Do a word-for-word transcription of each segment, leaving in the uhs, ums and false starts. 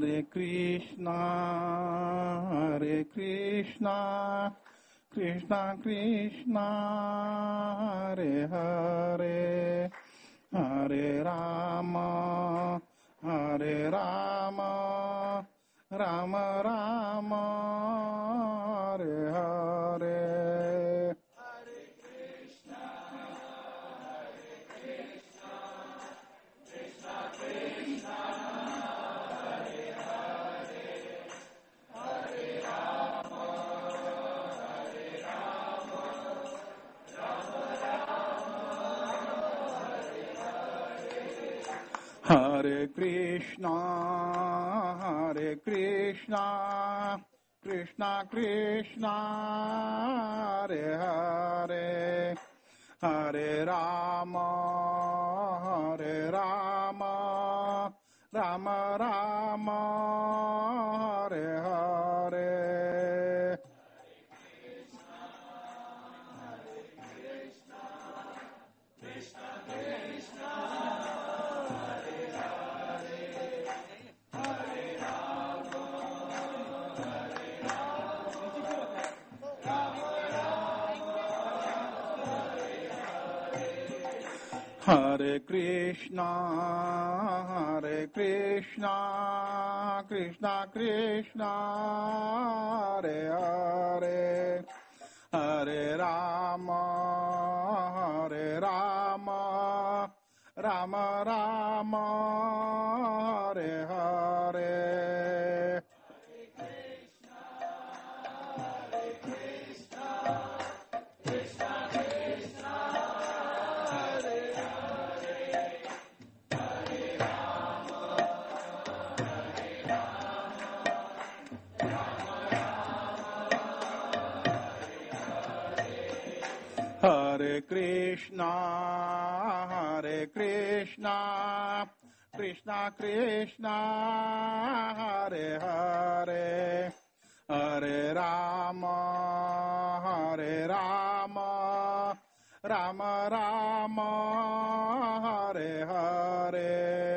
Hare Krishna, Hare Krishna, Krishna Krishna, Hare Hare, Hare Rama, Hare Rama, Rama Rama, Hare Hare. Hare Krishna, Hare Krishna, Krishna Krishna, Hare Hare, Hare Rama, Hare Rama, Rama Rama, Hare Hare. Hare Krishna, Hare Krishna, Krishna Krishna, Hare Hare, Hare Rama, Hare Rama, Rama Rama, Hare Hare. Hare Krishna, Hare Krishna, Krishna Krishna, Hare Hare, Hare Rama, Hare Rama, Rama Rama, Hare Hare.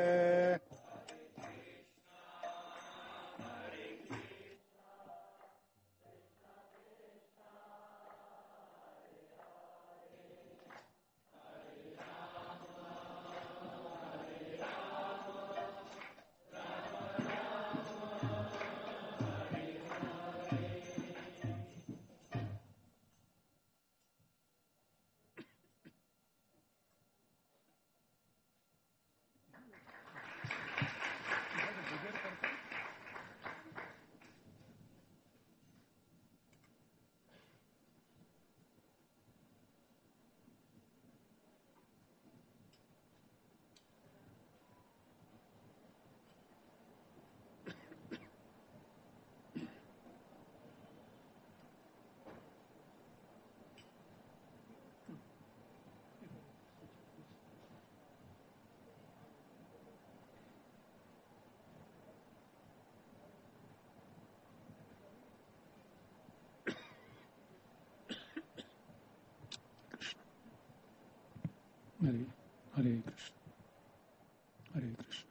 Hare, Hare Krishna, Hare Krishna,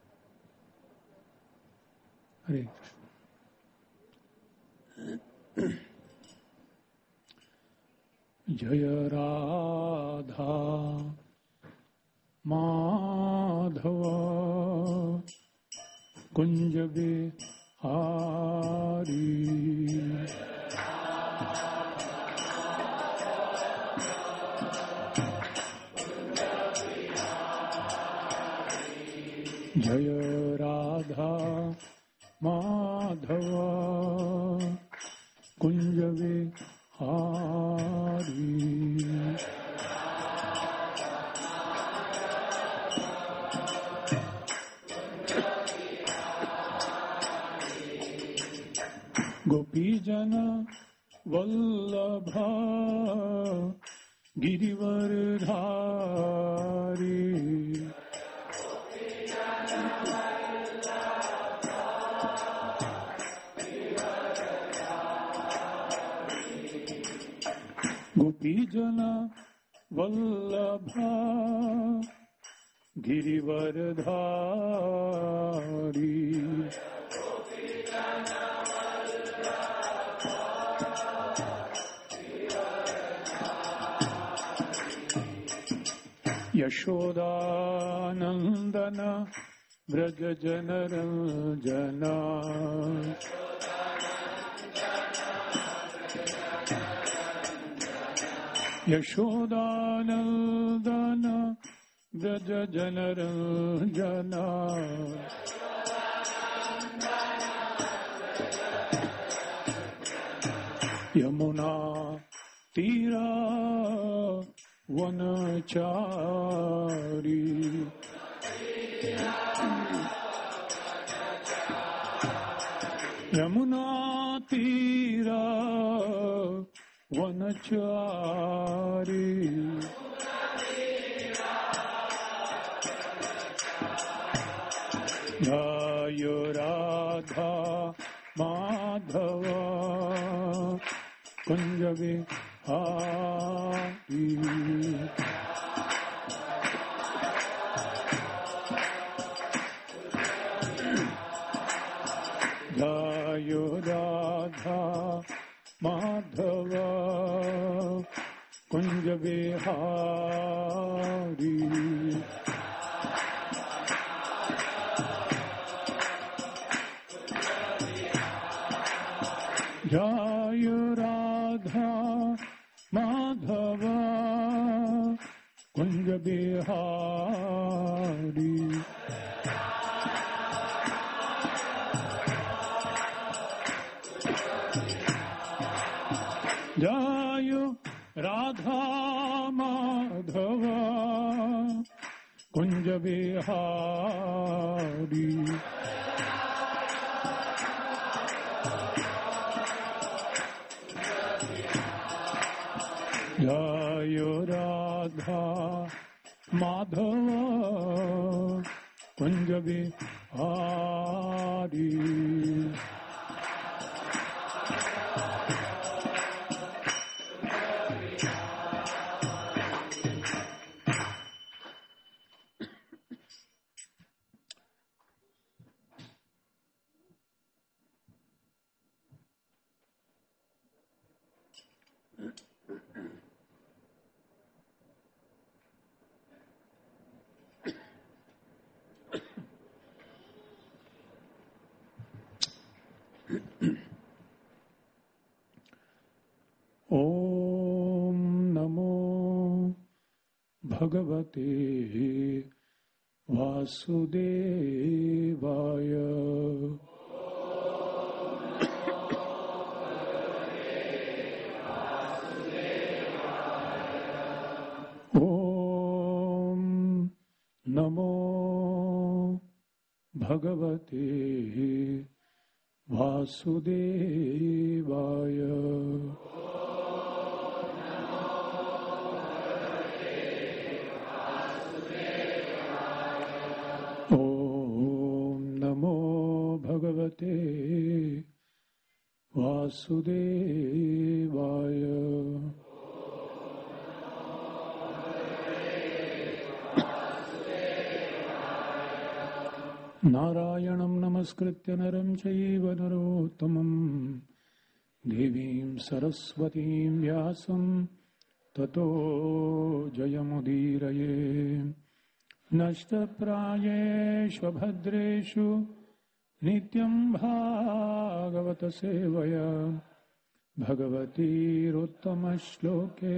Hare Krishna. Jaya Radha Madhava Kunj Bihari Jaya Radha Madhava Kunj Bihari Gopijana Vallabha Girivardhari Gopijana Vallabha Girivardhari Yashodanandan Vraj जनरंजना Yashodanandan Vraj जनरंजना Yamuna तीरा वनचारी यमुना तीरा वनचारी जय राधा माधव कुंज बिहारी जय राधा माधव कुंज बिहारी जय राधा माधव कुंज बिहारी जय राधा माधव कुंज बिहारी जय राधा माधव कुंज बिहारी ओम नमो भगवते वासुदेवाय ओम नमो भगवते वासुदेवाय ओम नमो भगवते वासुदेवाय नारायणं नमस्कृत्य नरं चैव नरोत्तमं देवीं सरस्वतीं व्यासं ततो जयमुदीरये नष्टप्रायेष्वभद्रेषु नित्यं भागवत सेवया भगवतीरुत्तमश्लोके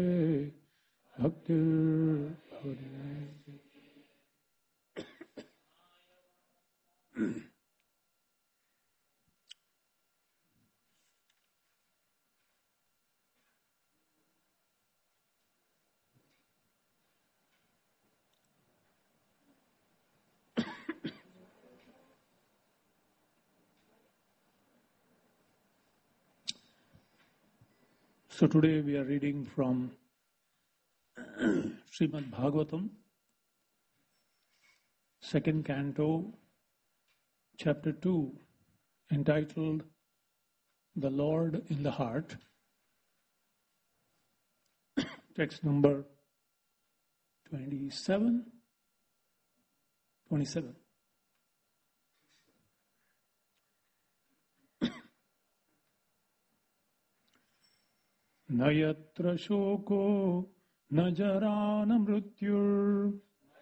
भक्तिर्भवति। So today we are reading from Srimad Bhagavatam, second canto, chapter two, entitled The Lord in the Heart, text number twenty-seven, twenty-seven. न यत्र शोको न जरा न मृत्युर्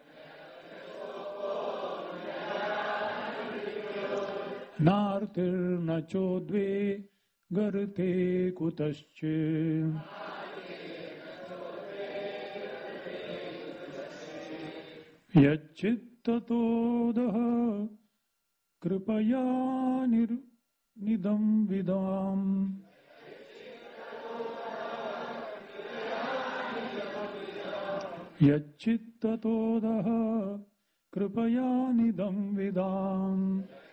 नार्तिर्न चोद्वेगर्ते कुतश्चित् यच्चित्ततोदः कृपया निदं विदाम् यच्चित्ततोदः कृपया निदं विदाम्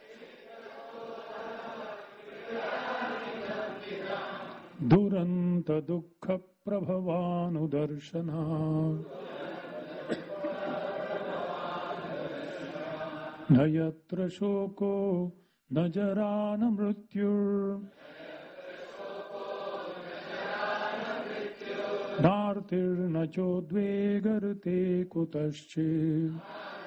दुरन्त दुःख प्रभवानुदर्शना न यत्र शोको न जरा न मृत्युर् नार्तिर्न चोद्वेगर्ते कुतश्चित्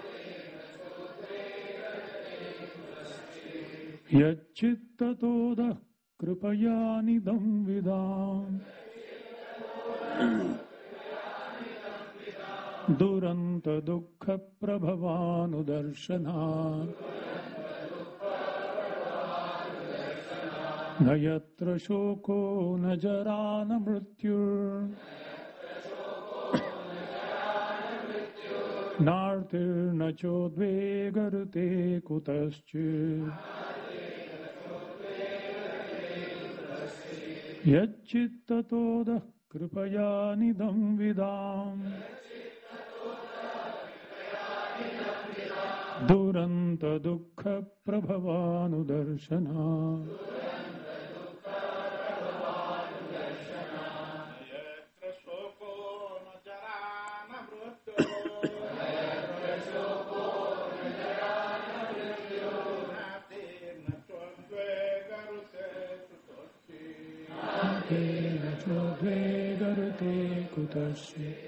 यच्चित्ततोदः कृपया निदं विदाम् दुरन्त दुःख प्रभवानुदर्शना न यत्र शोको न जरा न मृत्युर् नार्तिर्न चोद्वेगर्ते कुतश्चित् यच्चित्ततोदः कृपया निदं विदाम् दुरन्त दुःख प्रभवानुदर्शना चोद्वेगर्ते कुतश्चित्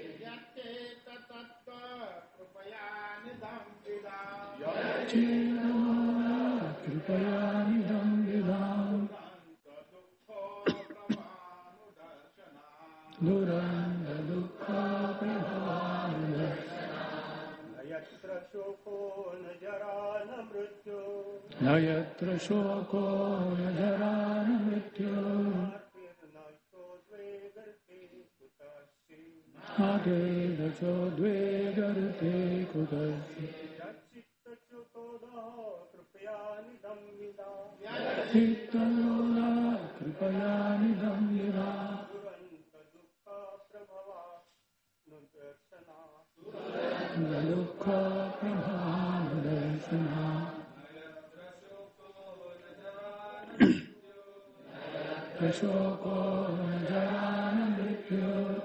कृपया निदं विदाम् दुरन्त दुःख प्रभवानुदर्शना न यत्र शोको न जरा न मृत्युः न यत्र शोको न जरा न मृत्युः नार्तिर्न चोद्वेगर्ते कुतश्चित् यच्चित्ततोदः कृपया निदं विदाम् दुःख प्रभवानुदर्शना शोको न जरा न मृत्युः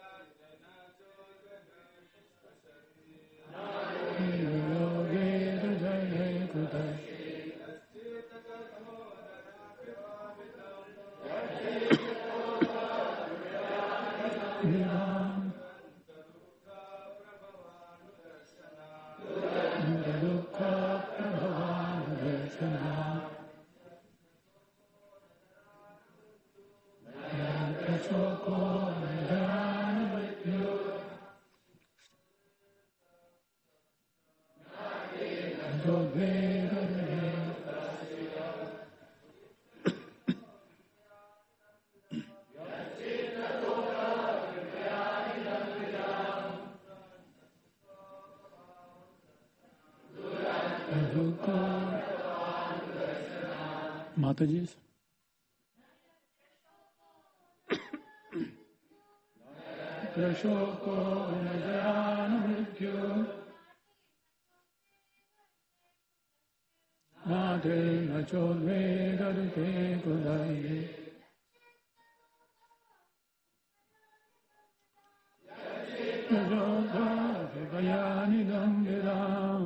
Mataji. Shoko Najarana Mrityu Nate Nachodve Garute Kudai Najoda Vayani Dambiram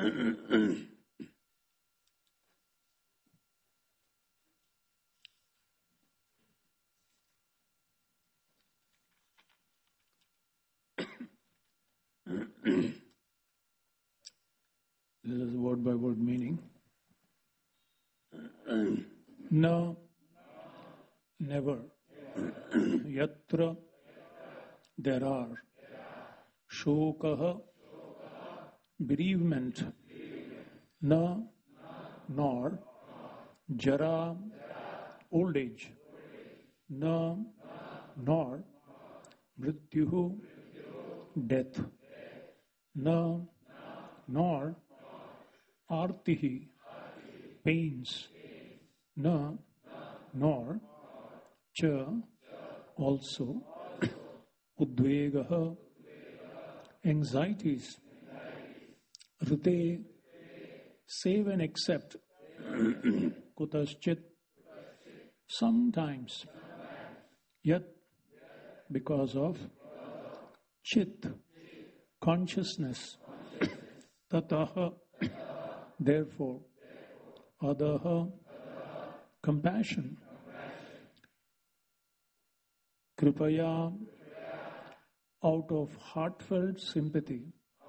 This is word by word meaning. No, never. Yatra, there are. Shokaha, bereavement. Na, nor. Jara, old age. Na, nor. Mrityuhu, death. Na, nor. Artihi, pains. Na, nor. Cha, also. Udvegaha, anxieties. Rite, save and accept. Kutaschit, sometimes. Yat, because of. Chit, consciousness. Tataha, therefore. Adaha, compassion. Kripaya, out of heartfelt sympathy.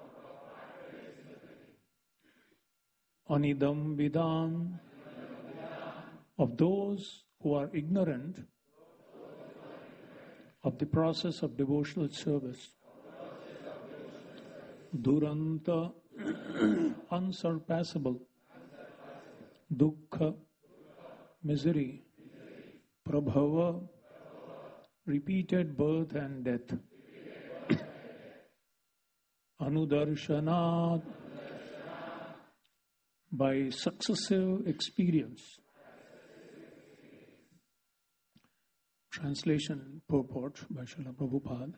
Anidam vidam, of those who are ignorant of the process of devotional service. Duranta, unsurpassable. Dukkha, misery. Prabhava, repeated birth and death. Anudarshanat, by successive experience. Translation purport by Srila Prabhupada.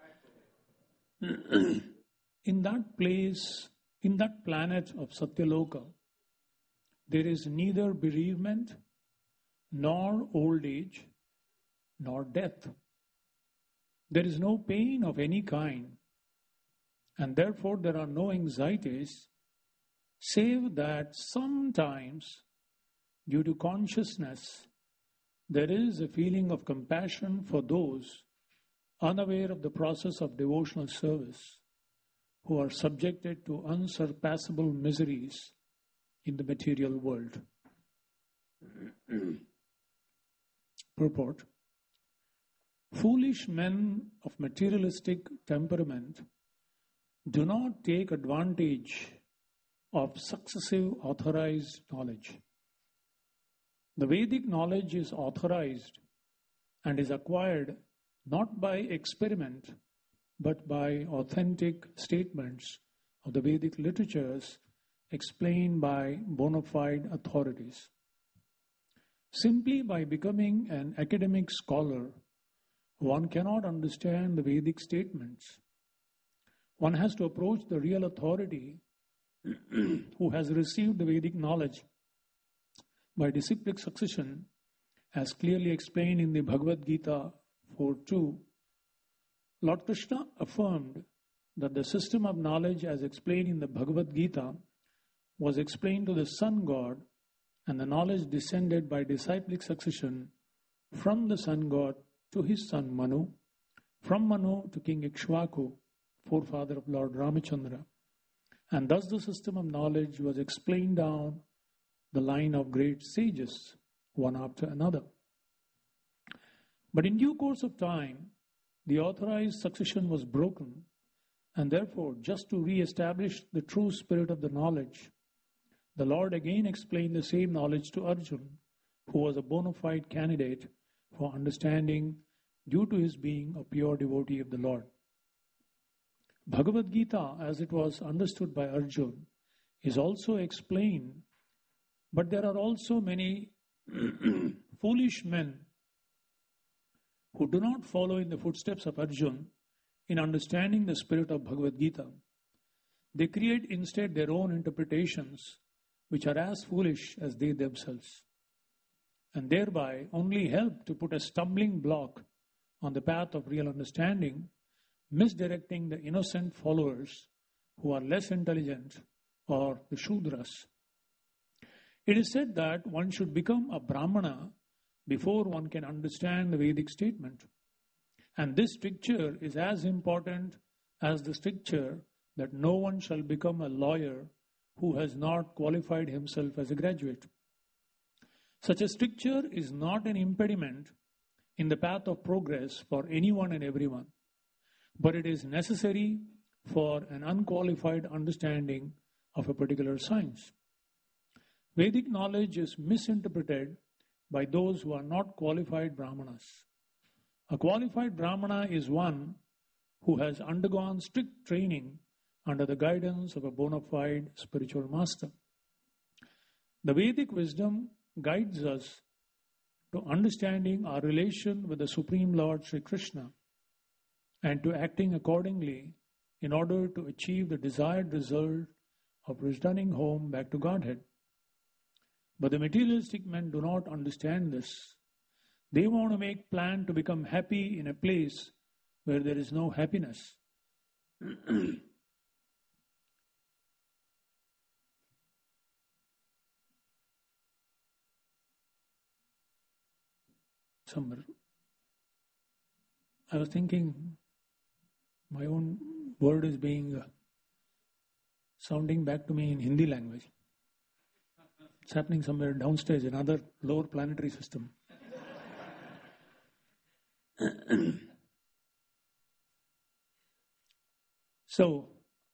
In that place, in that planet of Satyaloka, there is neither bereavement, nor old age, nor death. There is no pain of any kind, and therefore there are no anxieties, save that sometimes, due to consciousness, there is a feeling of compassion for those unaware of the process of devotional service, who are subjected to unsurpassable miseries in the material world. Purport. Foolish men of materialistic temperament do not take advantage of successive authorized knowledge. The Vedic knowledge is authorized and is acquired not by experiment but by authentic statements of the Vedic literatures explained by bona fide authorities. Simply by becoming an academic scholar, one cannot understand the Vedic statements. One has to approach the real authority who has received the Vedic knowledge by disciplic succession, as clearly explained in the Bhagavad Gita four two. Lord Krishna affirmed that the system of knowledge as explained in the Bhagavad Gita was explained to the sun god, and the knowledge descended by disciplic succession from the sun god to his son Manu, from Manu to King Ikshvaku, forefather of Lord Ramachandra. And thus the system of knowledge was explained down the line of great sages, one after another. But in due course of time, the authorized succession was broken, and therefore, just to re-establish the true spirit of the knowledge, the Lord again explained the same knowledge to Arjuna, who was a bona fide candidate for understanding due to his being a pure devotee of the Lord. Bhagavad Gita, as it was understood by Arjuna, is also explained, but there are also many foolish men who do not follow in the footsteps of Arjuna in understanding the spirit of Bhagavad Gita. They create instead their own interpretations, which are as foolish as they themselves, and thereby only help to put a stumbling block on the path of real understanding, misdirecting the innocent followers who are less intelligent or the Shudras. It is said that one should become a Brahmana before one can understand the Vedic statement. And this stricture is as important as the stricture that no one shall become a lawyer who has not qualified himself as a graduate. Such a stricture is not an impediment in the path of progress for anyone and everyone, but it is necessary for an unqualified understanding of a particular science. Vedic knowledge is misinterpreted by those who are not qualified Brahmanas. A qualified Brahmana is one who has undergone strict training under the guidance of a bona fide spiritual master. The Vedic wisdom guides us to understanding our relation with the Supreme Lord Sri Krishna and to acting accordingly in order to achieve the desired result of returning home back to Godhead. But the materialistic men do not understand this. They want to make plan to become happy in a place where there is no happiness. Somewhere. I was thinking my own word is being uh, sounding back to me in Hindi language. It's happening somewhere downstairs in another lower planetary system. So,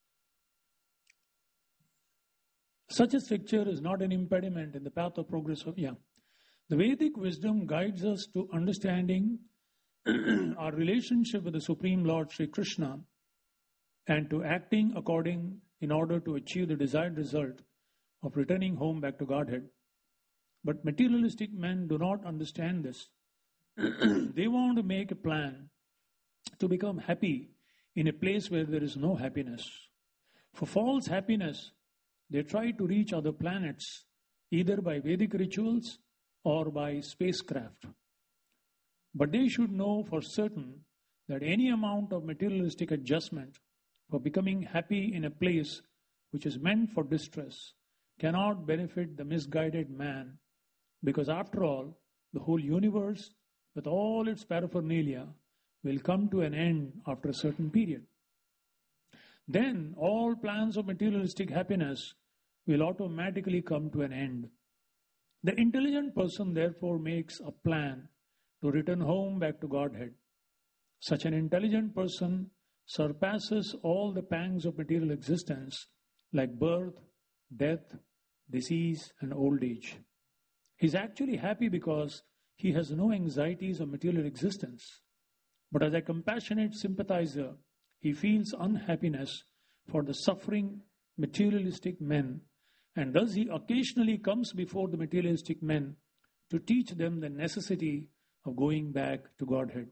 such a stricture is not an impediment in the path of progress of yeah. The Vedic wisdom guides us to understanding our relationship with the Supreme Lord Sri Krishna and to acting according in order to achieve the desired result of returning home back to Godhead. But materialistic men do not understand this. They want to make a plan to become happy in a place where there is no happiness. For false happiness, they try to reach other planets either by Vedic rituals or by spacecraft. But they should know for certain that any amount of materialistic adjustment for becoming happy in a place which is meant for distress cannot benefit the misguided man, because after all, the whole universe with all its paraphernalia will come to an end after a certain period. Then all plans of materialistic happiness will automatically come to an end. The intelligent person therefore makes a plan to return home back to Godhead. Such an intelligent person surpasses all the pangs of material existence like birth, death, disease, and old age. He is actually happy because he has no anxieties of material existence. But as a compassionate sympathizer, he feels unhappiness for the suffering materialistic men, and thus he occasionally comes before the materialistic men to teach them the necessity of going back to Godhead.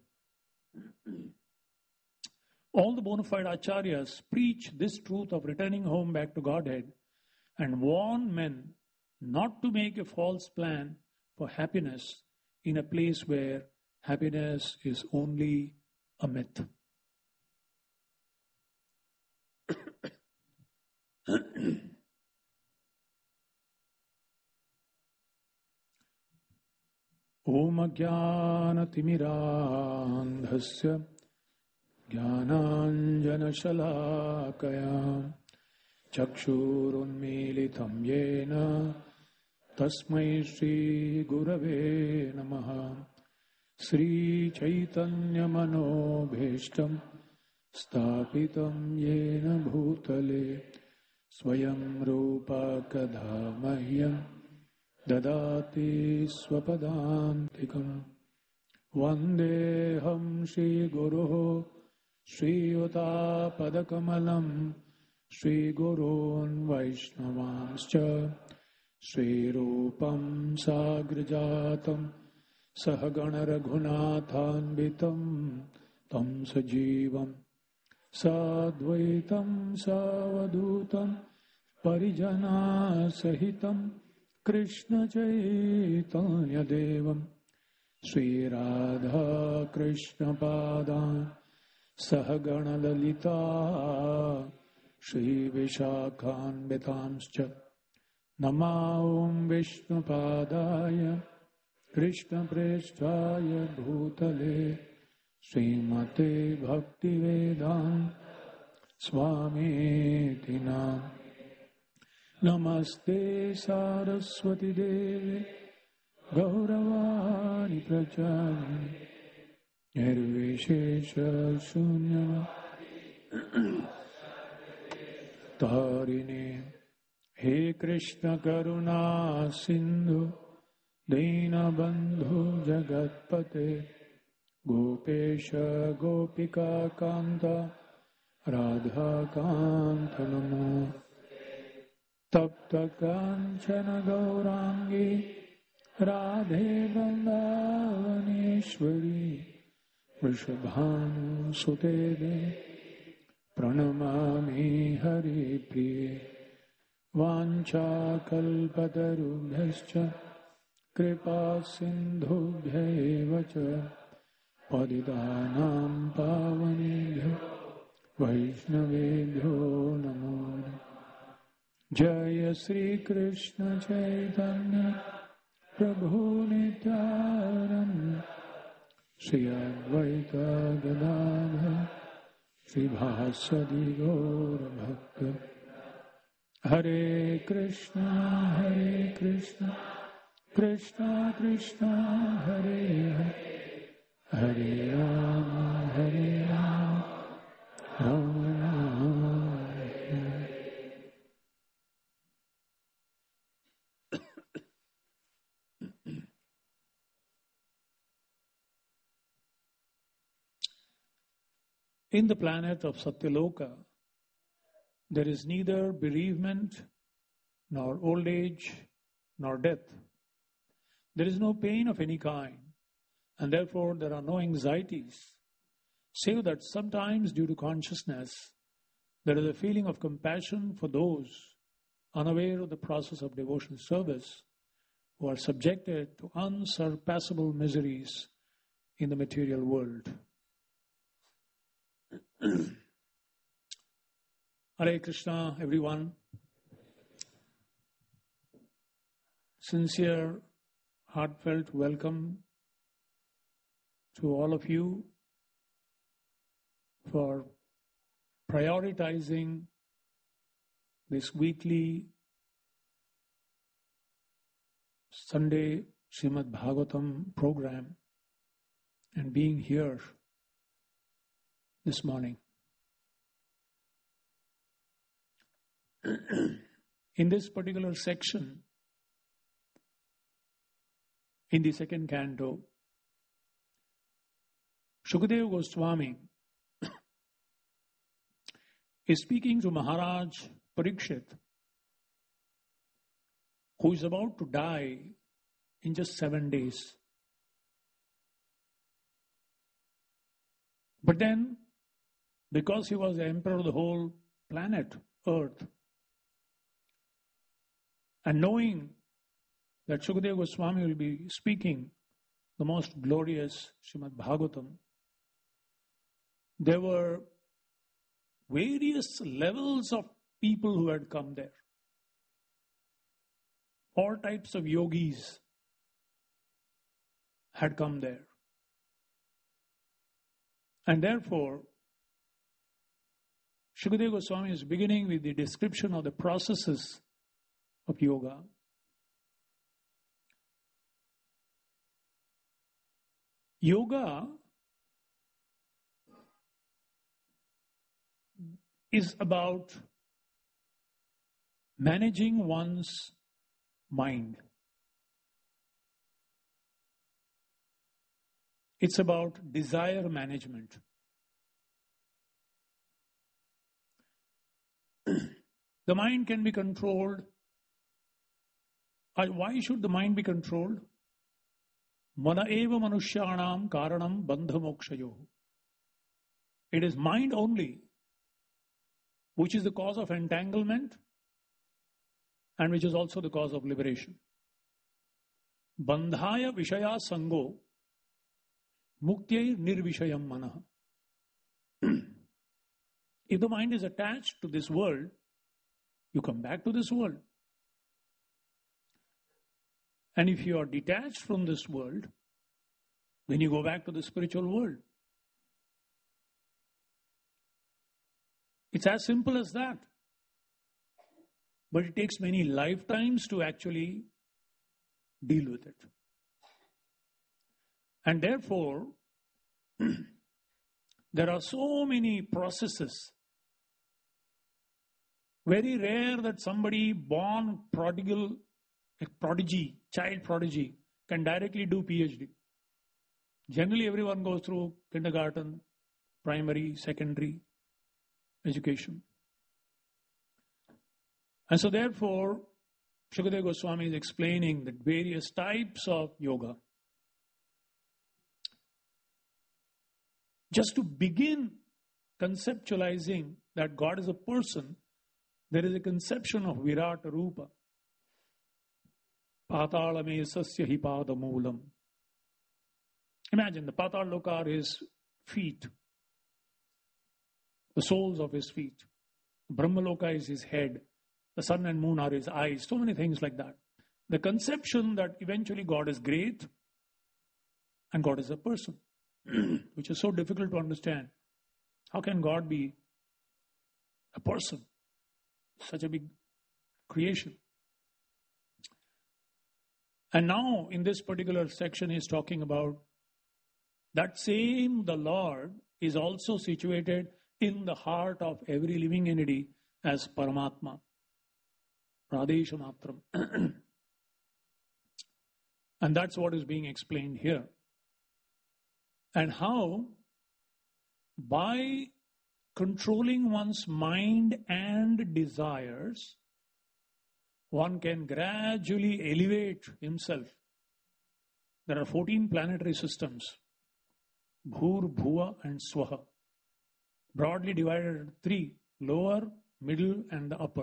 All the bona fide acharyas preach this truth of returning home back to Godhead and warn men not to make a false plan for happiness in a place where happiness is only a myth. Om Ajnana-timirandhasya Jnananjana-shalakaya Chakshurunmilitam yena Tasmai Shri Gurave Namaha Sri Chaitanya Manobhishtam Stapitam yena bhutale Swayam Rupa Kadamahyam Dadati Swapadantikam Vandeham Shri Guru Shri Yuta Padakamalam Shri Gurun Vaishnavanscha Shri Rupam Sagrajatam Sahagana Raghunathanvitam Tam Sajivam Sadvaitam Savadutam Parijana Sahitam Krishna Chaitanya Devam Sri Radha Krishna Padan Sahagana Lalita Shri Vishakhanvitamscha Nama Om Vishnupadaya Krishna Presthaya Bhutale Srimate Bhaktivedanta Swami Tinam Namaste Saraswati Devi Gauravani Prachani Nirvishesha Shunyava Tarini He Krishna Karuna Sindhu Dina Bandhu Jagatpate Gopesha Gopika Kanta Radha Kanta Namo Tapta Kanchana Gaurangi Radhe Vrindavaneshwari Vrishabhanu Sutede Pranamami Hari Priye Vancha Kalpatarubhyascha Kripa Sindhubhya Vacha Padidanam Pavanebhyo Vaishnavebhyo Namo Jaya Sri Krishna Chaitanya Prabhu Nityananda Sri Advaita Gadadhara Sri Bhasadi Gaura Bhakta Hare Krishna Hare Krishna Krishna Krishna Hare Hare Hare Rama Hare Rama Rama Rama Hare In the planet of Satyaloka, there is neither bereavement, nor old age, nor death. There is no pain of any kind, and therefore there are no anxieties, save that sometimes due to consciousness, there is a feeling of compassion for those unaware of the process of devotional service who are subjected to unsurpassable miseries in the material world. Hare Krishna, everyone. Sincere, heartfelt welcome to all of you for prioritizing this weekly Sunday Srimad Bhagavatam program and being here this morning. In this particular section, in the second canto, Shukadeva Goswami is speaking to Maharaj Parikshit, who is about to die in just seven days. But then, because he was the emperor of the whole planet, Earth, and knowing that Shukadeva Goswami will be speaking the most glorious Srimad Bhagavatam, there were various levels of people who had come there. All types of yogis had come there. And therefore, Shukadeva Goswami is beginning with the description of the processes of yoga. Yoga is about managing one's mind. It's about desire management. The mind can be controlled. Why should the mind be controlled? Mana eva manushyanam karanam bandha mokshayoh. It is mind only which is the cause of entanglement and which is also the cause of liberation. Bandhaya vishaya sango muktya nirvishayam manah. If the mind is attached to this world, you come back to this world. And if you are detached from this world, then you go back to the spiritual world. It's as simple as that. But it takes many lifetimes to actually deal with it. And therefore, there are so many processes. Very rare that somebody born prodigal, a prodigy, child prodigy, can directly do PhD. Generally, everyone goes through kindergarten, primary, secondary education. And so therefore, Shukadeva Goswami is explaining the various types of yoga. Just to begin conceptualizing that God is a person, there is a conception of Virata Rupa. Patalame sasya hi padamulam. Imagine the Patal Loka are his feet, the soles of his feet. Brahma Loka is his head. The sun and moon are his eyes. So many things like that. The conception that eventually God is great and God is a person, which is so difficult to understand. How can God be a person? Such a big creation. And now in this particular section he's talking about that same the Lord is also situated in the heart of every living entity as Paramatma. Radesha Matram. And that's what is being explained here. And how by controlling one's mind and desires, one can gradually elevate himself. There are fourteen planetary systems, Bhur, Bhuva and Swaha, broadly divided into three, lower, middle and the upper.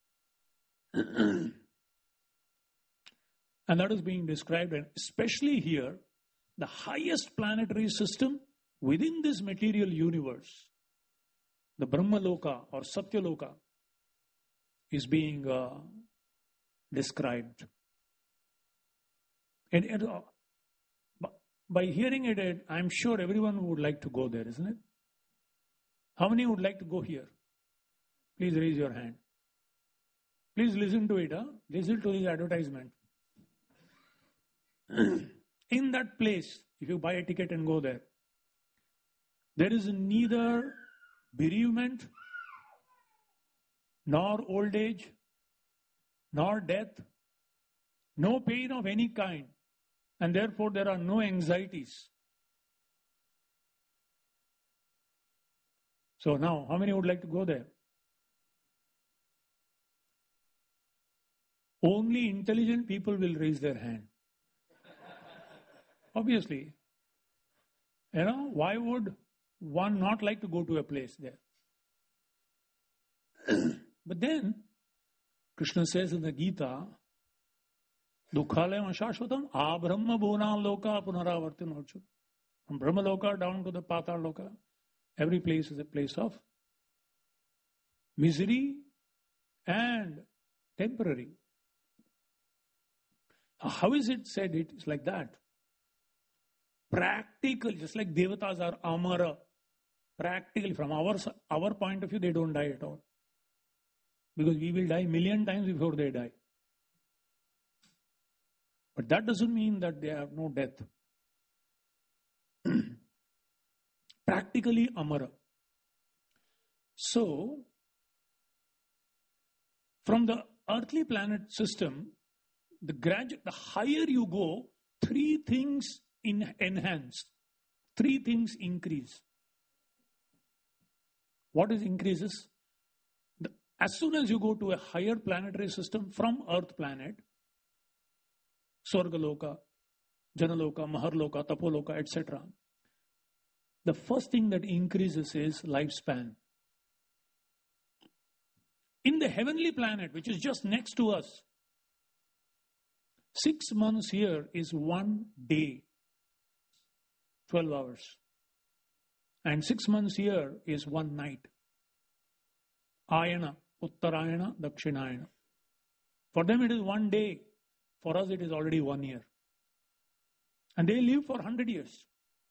And that is being described, and especially here, the highest planetary system within this material universe, the Brahma Loka or Satya Loka, is being uh, described. And, and uh, by hearing it, I'm sure everyone would like to go there, isn't it? How many would like to go here? Please raise your hand. Please listen to it. Huh? Listen to this advertisement. In that place, if you buy a ticket and go there, there is neither bereavement, nor old age, nor death, no pain of any kind, and therefore there are no anxieties. So now, how many would like to go there? Only intelligent people will raise their hand. Obviously. You know, why would one not like to go to a place there? But then, Krishna says in the Gita, Dukhalayam ashashvatam abrahma bhuna loka punaravartinochu. From Brahma Loka down to the Patal Loka, every place is a place of misery and temporary. How is it said it is like that? Practically, just like Devatas are amara, practically from our, our point of view, they don't die at all. Because we will die million times before they die. But that doesn't mean that they have no death. Practically amara. So, from the earthly planet system, the gradu- the higher you go, three things in enhance, three things increase. What is increases? The, as soon as you go to a higher planetary system from Earth planet, Swargaloka, Janaloka, Maharloka, Tapoloka, et cetera, the first thing that increases is lifespan. In the heavenly planet, which is just next to us, six months here is one day, twelve hours. And six months here is one night, Ayana, Uttarayana, Dakshinayana. For them it is one day. For us it is already one year. And they live for one hundred years.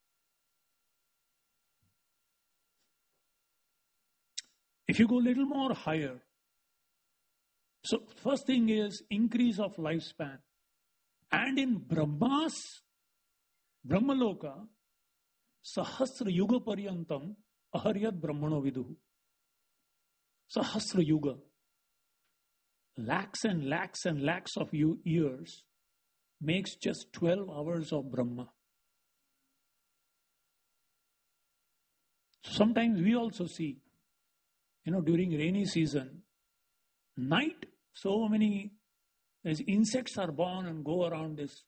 If you go a little more higher, so first thing is increase of lifespan. And in Brahma's Brahmaloka, Sahasra Yuga Paryantam Aharyat Brahmano Viduhu. Sahasra Yuga. Lakhs and lakhs and lakhs of years makes just twelve hours of Brahma. Sometimes we also see, you know, during rainy season, night, so many as insects are born and go around this.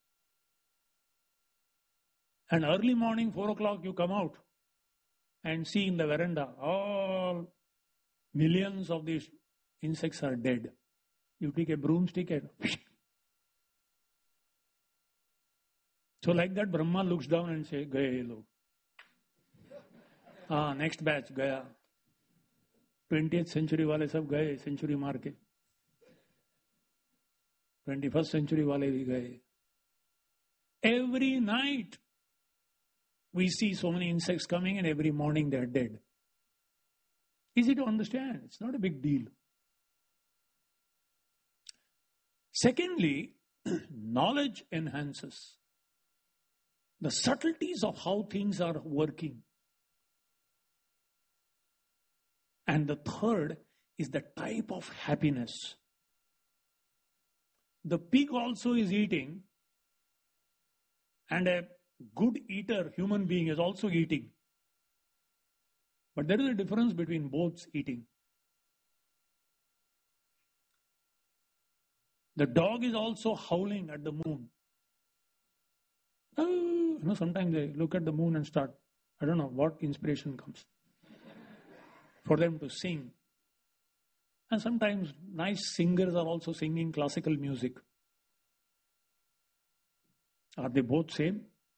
And early morning, four o'clock, you come out and see in the veranda, all millions of these insects are dead. You take a broomstick and so like that, Brahma looks down and says, Gaye log. Ah, next batch, Gaya. twentieth century wale sab gaye, century maar ke. twenty-first century wale bhi gaye. Every night we see so many insects coming and every morning they are dead. Easy to understand. It's not a big deal. Secondly, knowledge enhances the subtleties of how things are working. And the third is the type of happiness. The pig also is eating, and a good eater, human being, is also eating. But there is a difference between both eating. The dog is also howling at the moon. Oh, you know, sometimes they look at the moon and start, I don't know what inspiration comes for them to sing. And sometimes nice singers are also singing classical music. Are they both same?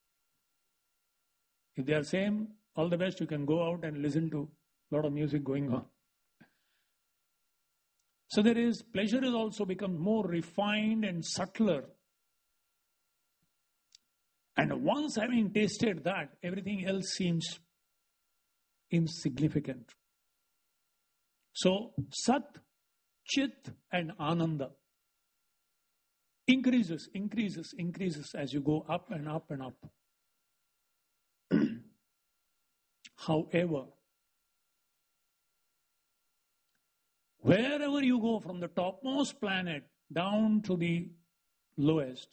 If they are same, all the best, you can go out and listen to a lot of music going on. So there is, pleasure has also become more refined and subtler. And once having tasted that, everything else seems insignificant. So Sat, Chit and Ananda increases, increases, increases as you go up and up and up. However, wherever you go from the topmost planet down to the lowest,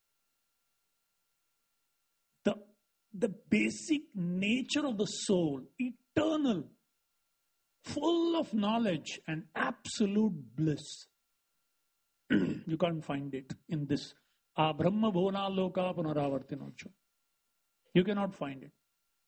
the, the basic nature of the soul, eternal, full of knowledge and absolute bliss, you can't find it in this. A Brahma Bhona Loka Punaravartinocho. You cannot find it.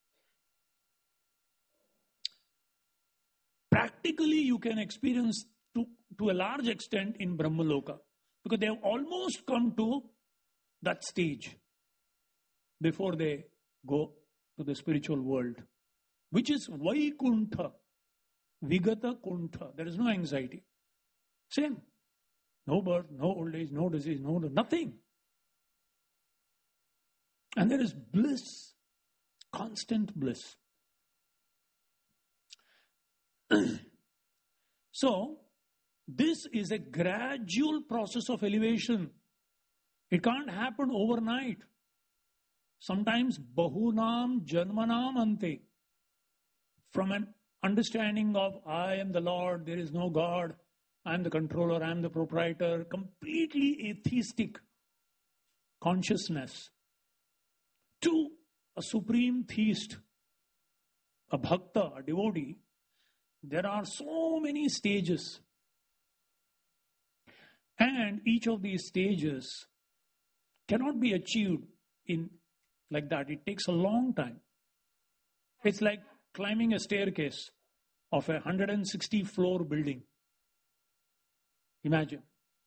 Practically, you can experience to, to a large extent in Brahmaloka, because they have almost come to that stage before they go to the spiritual world, which is Vaikuntha, Vigata Kuntha. There is no anxiety. Same. No birth, no old age, no disease, no nothing. And there is bliss, constant bliss. So, this is a gradual process of elevation. It can't happen overnight. Sometimes bahunam janmanam ante. From an understanding of I am the Lord, there is no God, I am the controller, I am the proprietor, completely atheistic consciousness, to a supreme theist, a bhakta, a devotee. There are so many stages. And each of these stages cannot be achieved in like that. It takes a long time. It's like climbing a staircase of a one hundred sixty floor building. Imagine.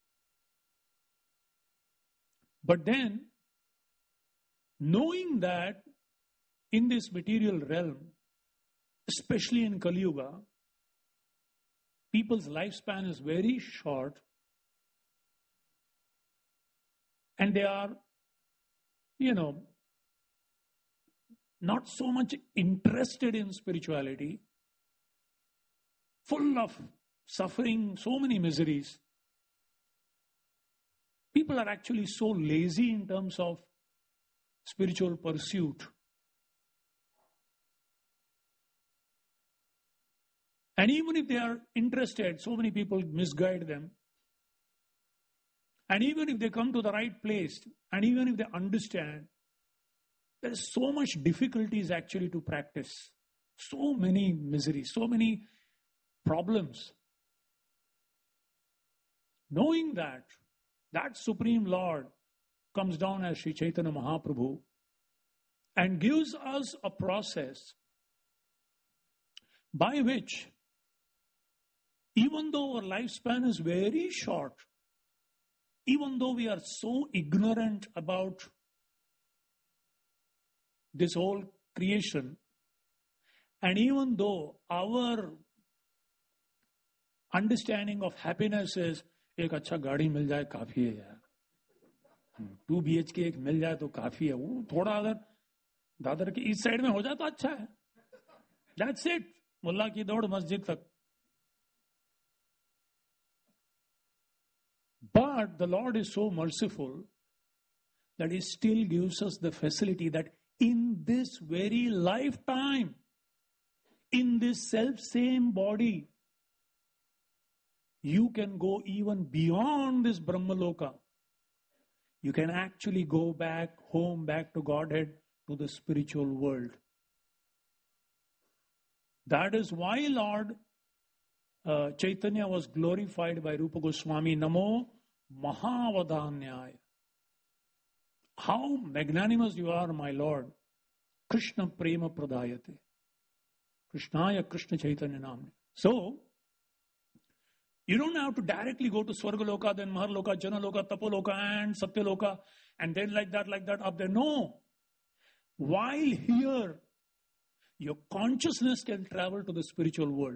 But then, knowing that in this material realm, especially in Kali Yuga, people's lifespan is very short, and they are, you know, not so much interested in spirituality, full of suffering, so many miseries. People are actually so lazy in terms of spiritual pursuit. And even if they are interested, so many people misguide them. And even if they come to the right place, and even if they understand, there is so much difficulties actually to practice. So many miseries, so many problems. Knowing that, that Supreme Lord comes down as Sri Chaitanya Mahaprabhu and gives us a process by which, even though our lifespan is very short, even though we are so ignorant about this whole creation, and even though our understanding of happiness is एक अच्छा गाड़ी मिल जाए काफी है यार, to be H के एक मिल जाए तो काफी है, वो थोड़ा अगर दादर के इस साइड में हो जाए तो अच्छा है, दैट्स इट, मुल्ला की दौड़ मस्जिद तक. But the Lord is so merciful that He still gives us the facility that in this very lifetime, in this self-same body, you can go even beyond this Brahmaloka. You can actually go back home, back to Godhead, to the spiritual world. That is why Lord uh, Chaitanya was glorified by Rupa Goswami. Namo Mahavadanyaya. How magnanimous you are, my Lord. Krishna Prema Pradayate. Krishnaya Krishna Chaitanya Namne. So, you don't have to directly go to Swargaloka, then Maharloka, Janaloka, Tapoloka, and Satyaloka, and then like that, like that, up there. No. While here, your consciousness can travel to the spiritual world.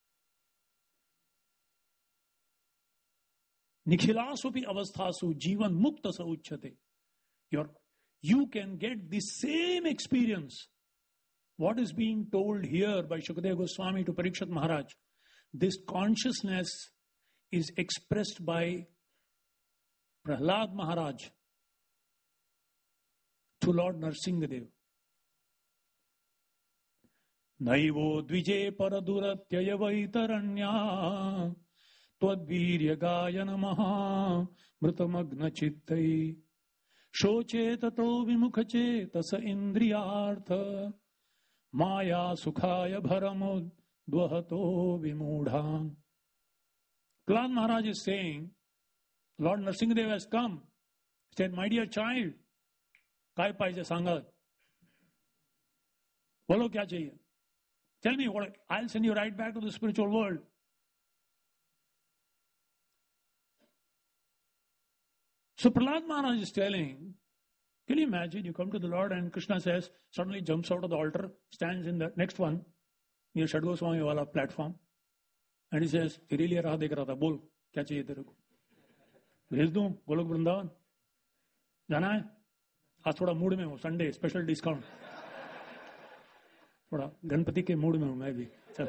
Nikhilasopi avasthasu jivan mukta sa uchyate. Your, you can get the same experience. What is being told here by Shukadeva Goswami to Parikshit Maharaj? This consciousness is expressed by Prahlad Maharaj to Lord Narsingadev. Naivo dvije paraduratyaya vaitaranya twadvirya gayana maha mritamagna chittai shochetato vimukhache indriyartha maya sukhaya bharamud dvahato vimudha. Prahlad Maharaj is saying, Lord Narsingadev has come. He said, my dear child, काय पाहिजे सांगा, बोलो क्या चाहिए? Tell me what, I'll send you right back to the spiritual world. So Prahlad Maharaj is telling, can you imagine, you come to the Lord and Krishna says, suddenly jumps out of the altar, stands in the next one, near Shad Goswami wala platform, and he says, तेरे लिए राह देख रहा था, बोल क्या चाहिए तेरे को? भेज दूं गोलोक वृंदावन? जाना है? आज थोड़ा मूड में हूँ, संडे स्पेशल डिस्काउंट, थोड़ा गणपति के मूड में हूँ मैं भी, चल.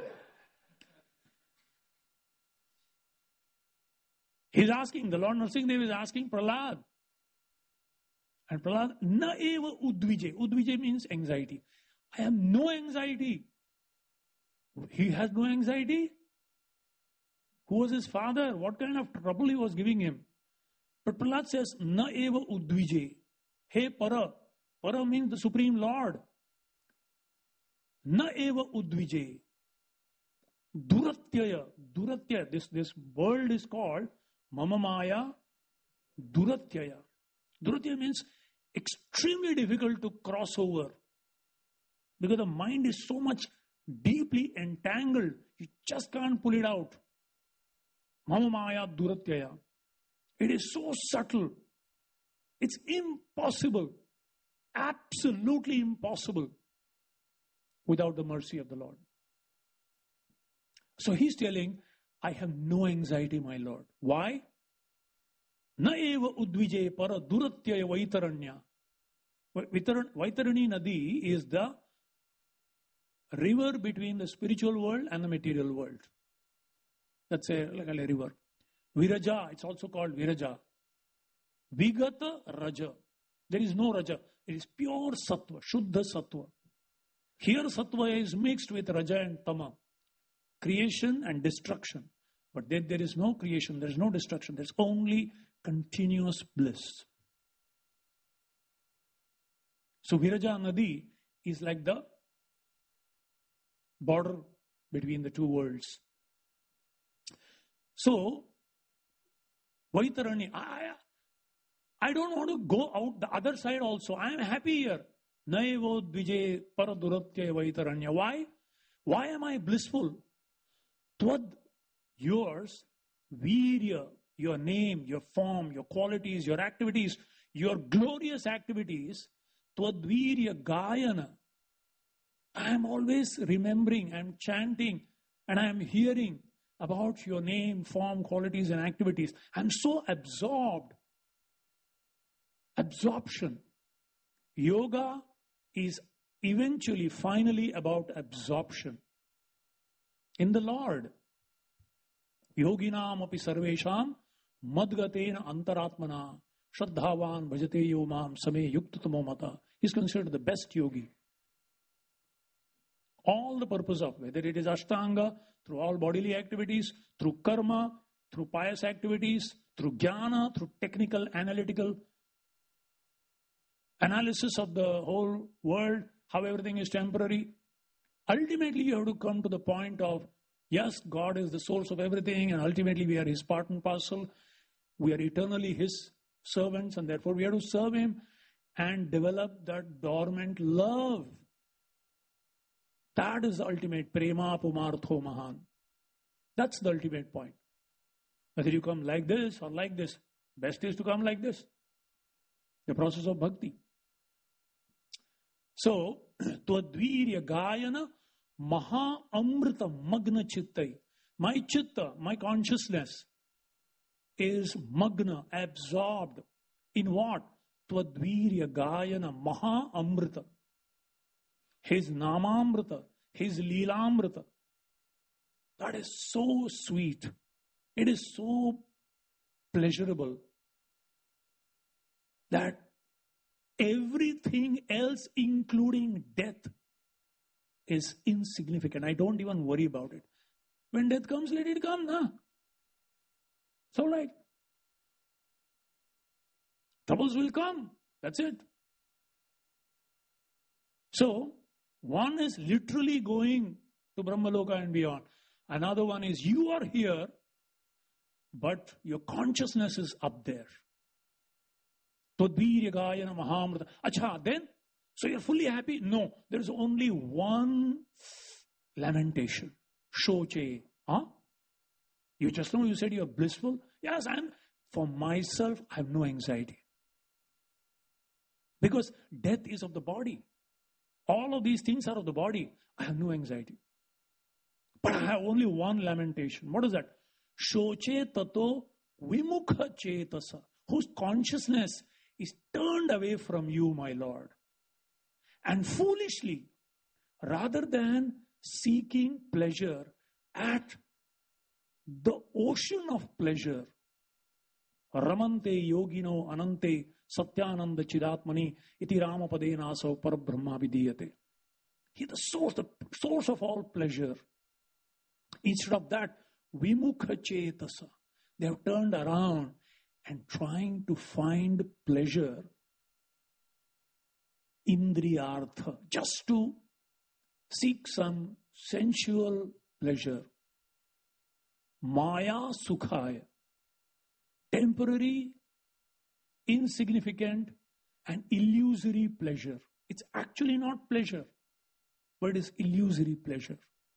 He's asking, the Lord Narsingadev is asking Prahlad. And Prahlad, na eva udvije. Udvije means anxiety. I have no anxiety. He has no anxiety. Who was his father? What kind of trouble he was giving him? But Prahlad says, na eva udvije. Hey Para. Para means the Supreme Lord. Na eva udvije. Duratyaya. Duratyaya. This, this world is called Mama Maya Duratyaya. Duratyaya means extremely difficult to cross over. Because the mind is so much deeply entangled. You just can't pull it out. Mama Maya Duratyaya. It is so subtle. It's impossible. Absolutely impossible without the mercy of the Lord. So he's telling, I have no anxiety, my Lord. Why? Na eva udvije para duratyaya vaitaranya. Vaitarani Nadi is the river between the spiritual world and the material world. That's a, like a river. Viraja, it's also called Viraja. Vigata Raja. There is no Raja. It is pure Sattva, Shuddha Sattva. Here Sattva is mixed with Raja and Tama. Creation and destruction. But then there is no creation, there is no destruction. There's only continuous bliss. So Viraja Nadi is like the border between the two worlds. So, Vaitarani, I, I don't want to go out the other side also. I am happy here. Naivo dvije paraduratya vaitaranya. Why? Why am I blissful? Tvad, yours, virya, your name, your form, your qualities, your activities, your glorious activities, twadvirya gayana. I am always remembering, I am chanting, and I am hearing about your name, form, qualities, and activities. I am so absorbed. Absorption. Yoga is eventually, finally about absorption in the Lord. Yoginam api sarvesham madgatena antaratmana shraddhavan bhajate yomam same yuktutamo mata. He is considered the best yogi. All the purpose of, whether it is Ashtanga, through all bodily activities, through karma, through pious activities, through jnana, through technical, analytical analysis of the whole world, how everything is temporary. Ultimately, you have to come to the point of, yes, God is the source of everything, and ultimately we are His part and parcel. We are eternally His servants, and therefore we have to serve Him and develop that dormant love. That is the ultimate prema pumartho mahan. That's the ultimate point. Whether you come like this or like this, best is to come like this. The process of bhakti. So, twadvirya gayana maha amrita magna chittai. My chitta, my consciousness is magna, absorbed. In what? Twadvirya gayana maha amrita. His namamrita, His leelamrita. That is so sweet. It is so pleasurable that everything else, including death, is insignificant. I don't even worry about it. When death comes, let it come, nah. It's all right. Troubles will come. That's it. So, one is literally going to Brahmaloka and beyond. Another one is you are here, but your consciousness is up there. Tadvirya gayana mahamrita. Acha, then? So you're fully happy? No. There's only one lamentation. Shoche. Huh? You just know you said you're blissful? Yes, I'm. For myself, I have no anxiety. Because death is of the body. All of these things are of the body. I have no anxiety. But I have only one lamentation. What is that? Shoche tato vimukha chetasa. Whose consciousness is turned away from you, my Lord. And foolishly, rather than seeking pleasure at the ocean of pleasure, Ramante yogino anante satyananda chidatmani iti ramapadena asav parabrahma vidiyate. He is the source, the source of all pleasure. Instead of that, vimukha chetasa. They have turned around and trying to find pleasure, indriyartha, just to seek some sensual pleasure. Maya sukhaya, temporary, insignificant, and illusory pleasure. It's actually not pleasure, but it is illusory pleasure.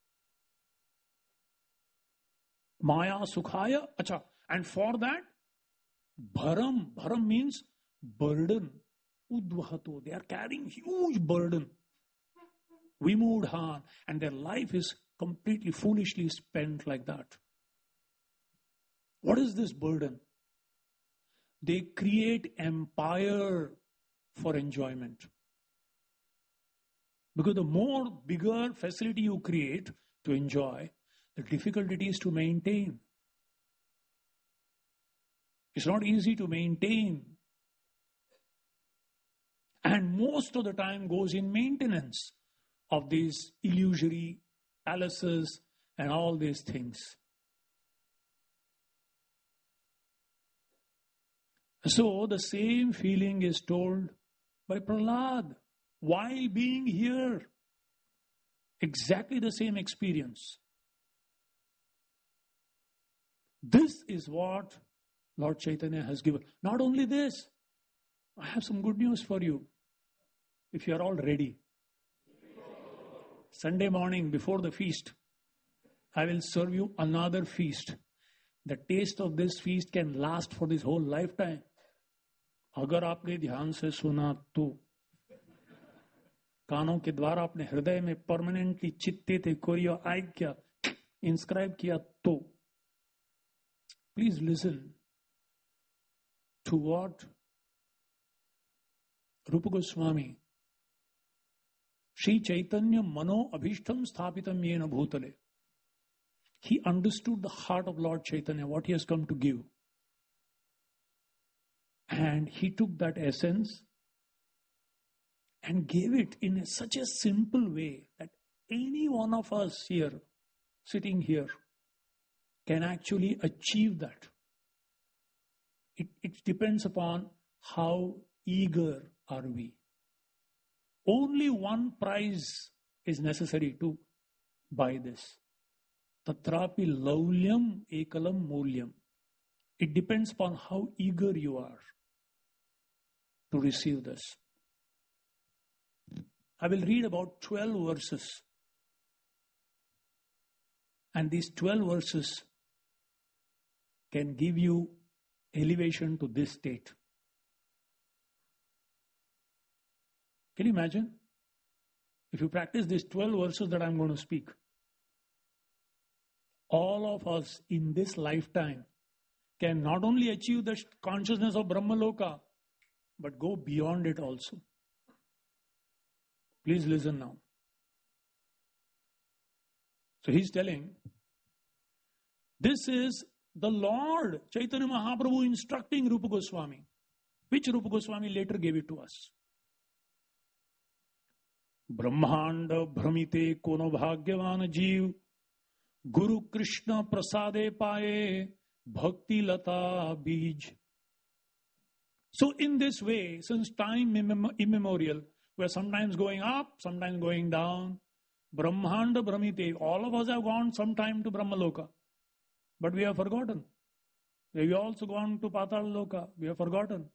Maya sukhaya, acha, and for that, bharam, bharam means burden. Udvahato, they are carrying huge burden. Vimudhan, and their life is completely foolishly spent like that. What is this burden? They create empire for enjoyment. Because the more bigger facility you create to enjoy, the difficult it is to maintain. It's not easy to maintain. And most of the time goes in maintenance of these illusory palaces and all these things. So the same feeling is told by Prahlad while being here. Exactly the same experience. This is what Lord Chaitanya has given. Not only this, I have some good news for you. If you are all ready. Sunday morning before the feast, I will serve you another feast. The taste of this feast can last for this whole lifetime. अगर आपने ध्यान से सुना तो कानों के द्वारा अपने हृदय में परमानेंटली चित्तित कोरियो आज्ञा इंस्क्राइब किया तो प्लीज लिसन टू व्हाट रूप गोस्वामी श्री चैतन्य मनो अभीष्टम स्थापितम येन भूतले. He understood the heart of Lord Chaitanya, what he has come to give. And he took that essence and gave it in a, such a simple way that any one of us here, sitting here, can actually achieve that. It, it depends upon how eager are we. Only one price is necessary to buy this. Tatrapi laulyam ekalam mulyam. It depends upon how eager you are to receive this. I will read about twelve verses. And these twelve verses can give you elevation to this state. Can you imagine? If you practice these twelve verses that I'm going to speak, all of us in this lifetime can not only achieve the consciousness of Brahmaloka, but go beyond it also. Please listen now. So he's telling, this is the Lord Chaitanya Mahaprabhu instructing Rupa Goswami, which Rupa Goswami later gave it to us. Brahmanda Brahmite Kono Bhagyavan Jeev Guru Krishna Prasade Paye Bhakti Lata Bij. So in this way, since time immemorial, we are sometimes going up, sometimes going down. Brahmanda Brahmite, all of us have gone sometime to Brahmaloka, but we have forgotten. We have also gone to Patal Loka, we have forgotten.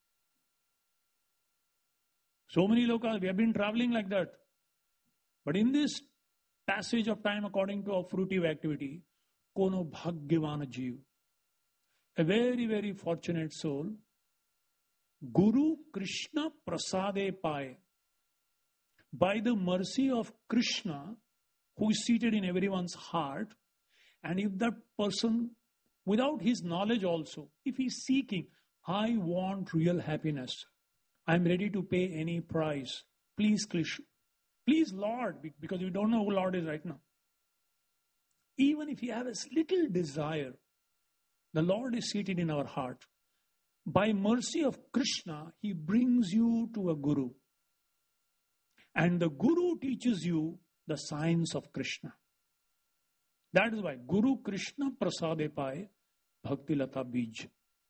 So many lokas, we have been traveling like that. But in this passage of time, according to our fruitive activity, Kono Bhagyavana Jeev, a very, very fortunate soul, Guru Krishna Prasade Paye, by the mercy of Krishna, who is seated in everyone's heart, and if that person, without his knowledge also, if he is seeking, I want real happiness, I am ready to pay any price. Please, Krishna. Please, Lord, because we don't know who Lord is right now. Even if you have a little desire, the Lord is seated in our heart. By mercy of Krishna, he brings you to a guru. And the guru teaches you the science of Krishna. That is why Guru Krishna Prasade Paye Bhakti Lata Bij.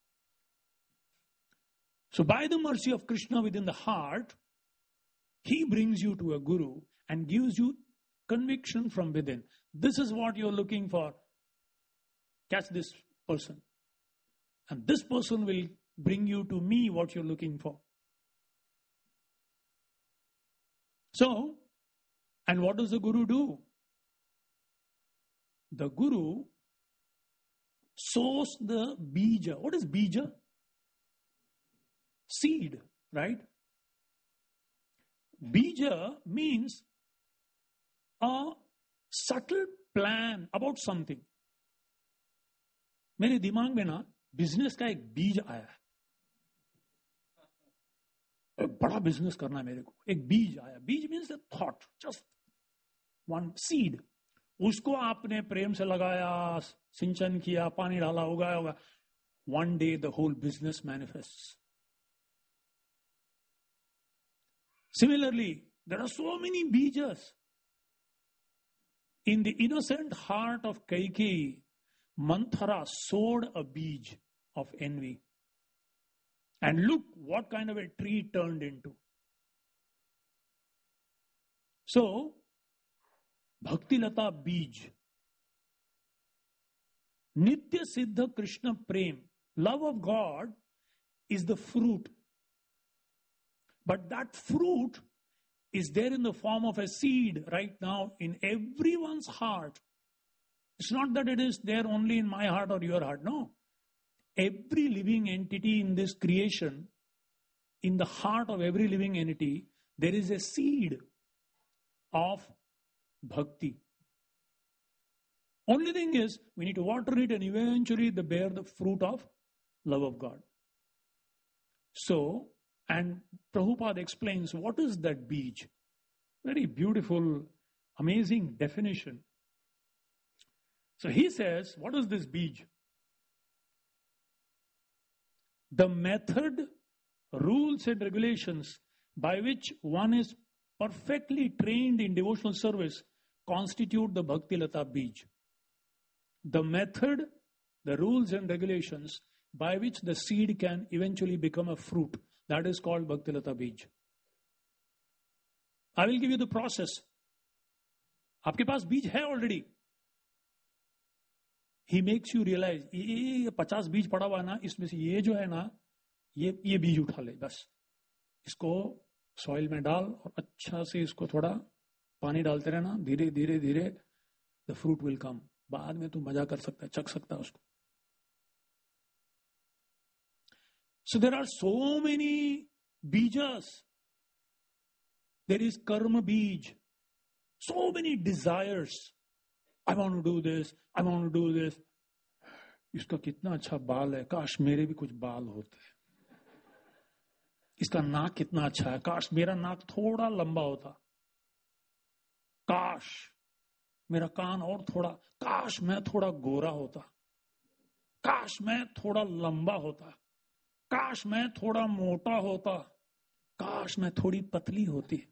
So by the mercy of Krishna within the heart, he brings you to a guru and gives you conviction from within. This is what you're looking for. Catch this person. And this person will bring you to me what you're looking for. So, and what does the guru do? The guru sows the bija. What is bija? Seed, right? Bija means a subtle plan about something. मेरे दिमाग में ना business का एक बीज आया है, एक बड़ा बिजनेस करना है मेरे को, एक बीज आया. बीज means a thought, just one seed. उसको आपने प्रेम से लगाया, सिंचन किया, पानी डाला, उगाया होगा. One day the whole business manifest. Similarly there are so many बीजस in the innocent heart of Kaikeyi. Manthara sowed a beej of envy, and look what kind of a tree it turned into. So Bhakti Lata beej, Nitya Siddha Krishna Prem, love of God is the fruit, but that fruit is there in the form of a seed right now in everyone's heart. It's not that it is there only in my heart or your heart. No. Every living entity in this creation, in the heart of every living entity, there is a seed of bhakti. Only thing is, we need to water it and eventually they bear the fruit of love of God. So, and Prabhupada explains what is that beej. Very beautiful, amazing definition. So he says, what is this beej? The method, rules and regulations by which one is perfectly trained in devotional service constitute the Bhakti Lata beej. The method, the rules and regulations by which the seed can eventually become a fruit, that is called Bhakti Lata beej. I will give you the process. आपके पास बीज है already. He makes you realize, ये पचास बीज पड़ा हुआ है ना, इसमें से ये जो है ना, ये ये बीज उठा ले बस. इसको सॉइल में डाल और अच्छा से इसको थोड़ा पानी डालते रहना, धीरे धीरे धीरे the fruit will come. बाद में तू मजा कर सकता है, चख सकता है उसको. So there are so many bejas. There is karma beej. So many desires. I want to do this. I want to do this. इसका कितना अच्छा बाल है, काश मेरे भी कुछ बाल होते. इसका नाक कितना अच्छा है, काश मेरा नाक थोड़ा लंबा होता. काश मेरा कान और थोड़ा, काश मैं थोड़ा गोरा होता. काश मैं थोड़ा लंबा होता. काश मैं थोड़ा मोटा होता. काश मैं थोड़ी पतली होती.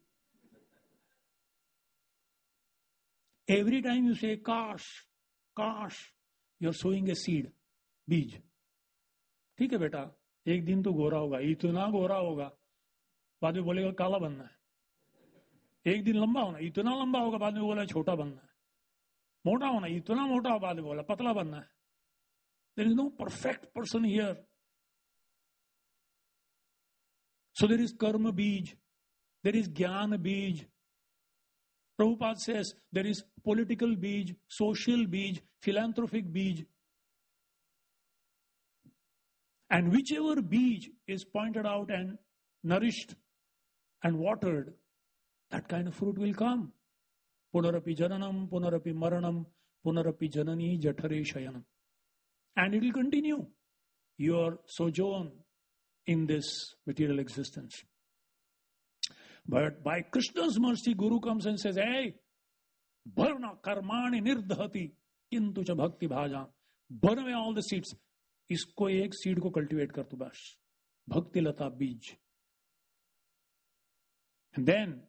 Every time you say kash, kash, you're sowing a seed, बीज. ठीक है बेटा, एक दिन तो गोरा होगा, इतना गोरा होगा, बाद में बोलेगा काला बनना है. एक दिन लंबा होना, इतना लंबा होगा, बाद में बोला छोटा बनना है. मोटा होना, इतना मोटा, बाद में बोला पतला बनना है. There is no perfect person here. So there is karma beej, there is jnana beej. Prabhupada says there is political beej, social beej, philanthropic beej. And whichever beej is pointed out and nourished and watered, that kind of fruit will come. Punarapi jananam, punarapi maranam, punarapi janani jathare shayanam. And it will continue your sojourn in this material existence. But by Krishna's mercy, Guru comes and says, hey, bharna karmani nirdhati kintu cha bhakti bhajam. Burn away all the seeds. इसको एक seed को cultivate कर तू बस. भक्ति लता बीज. And then,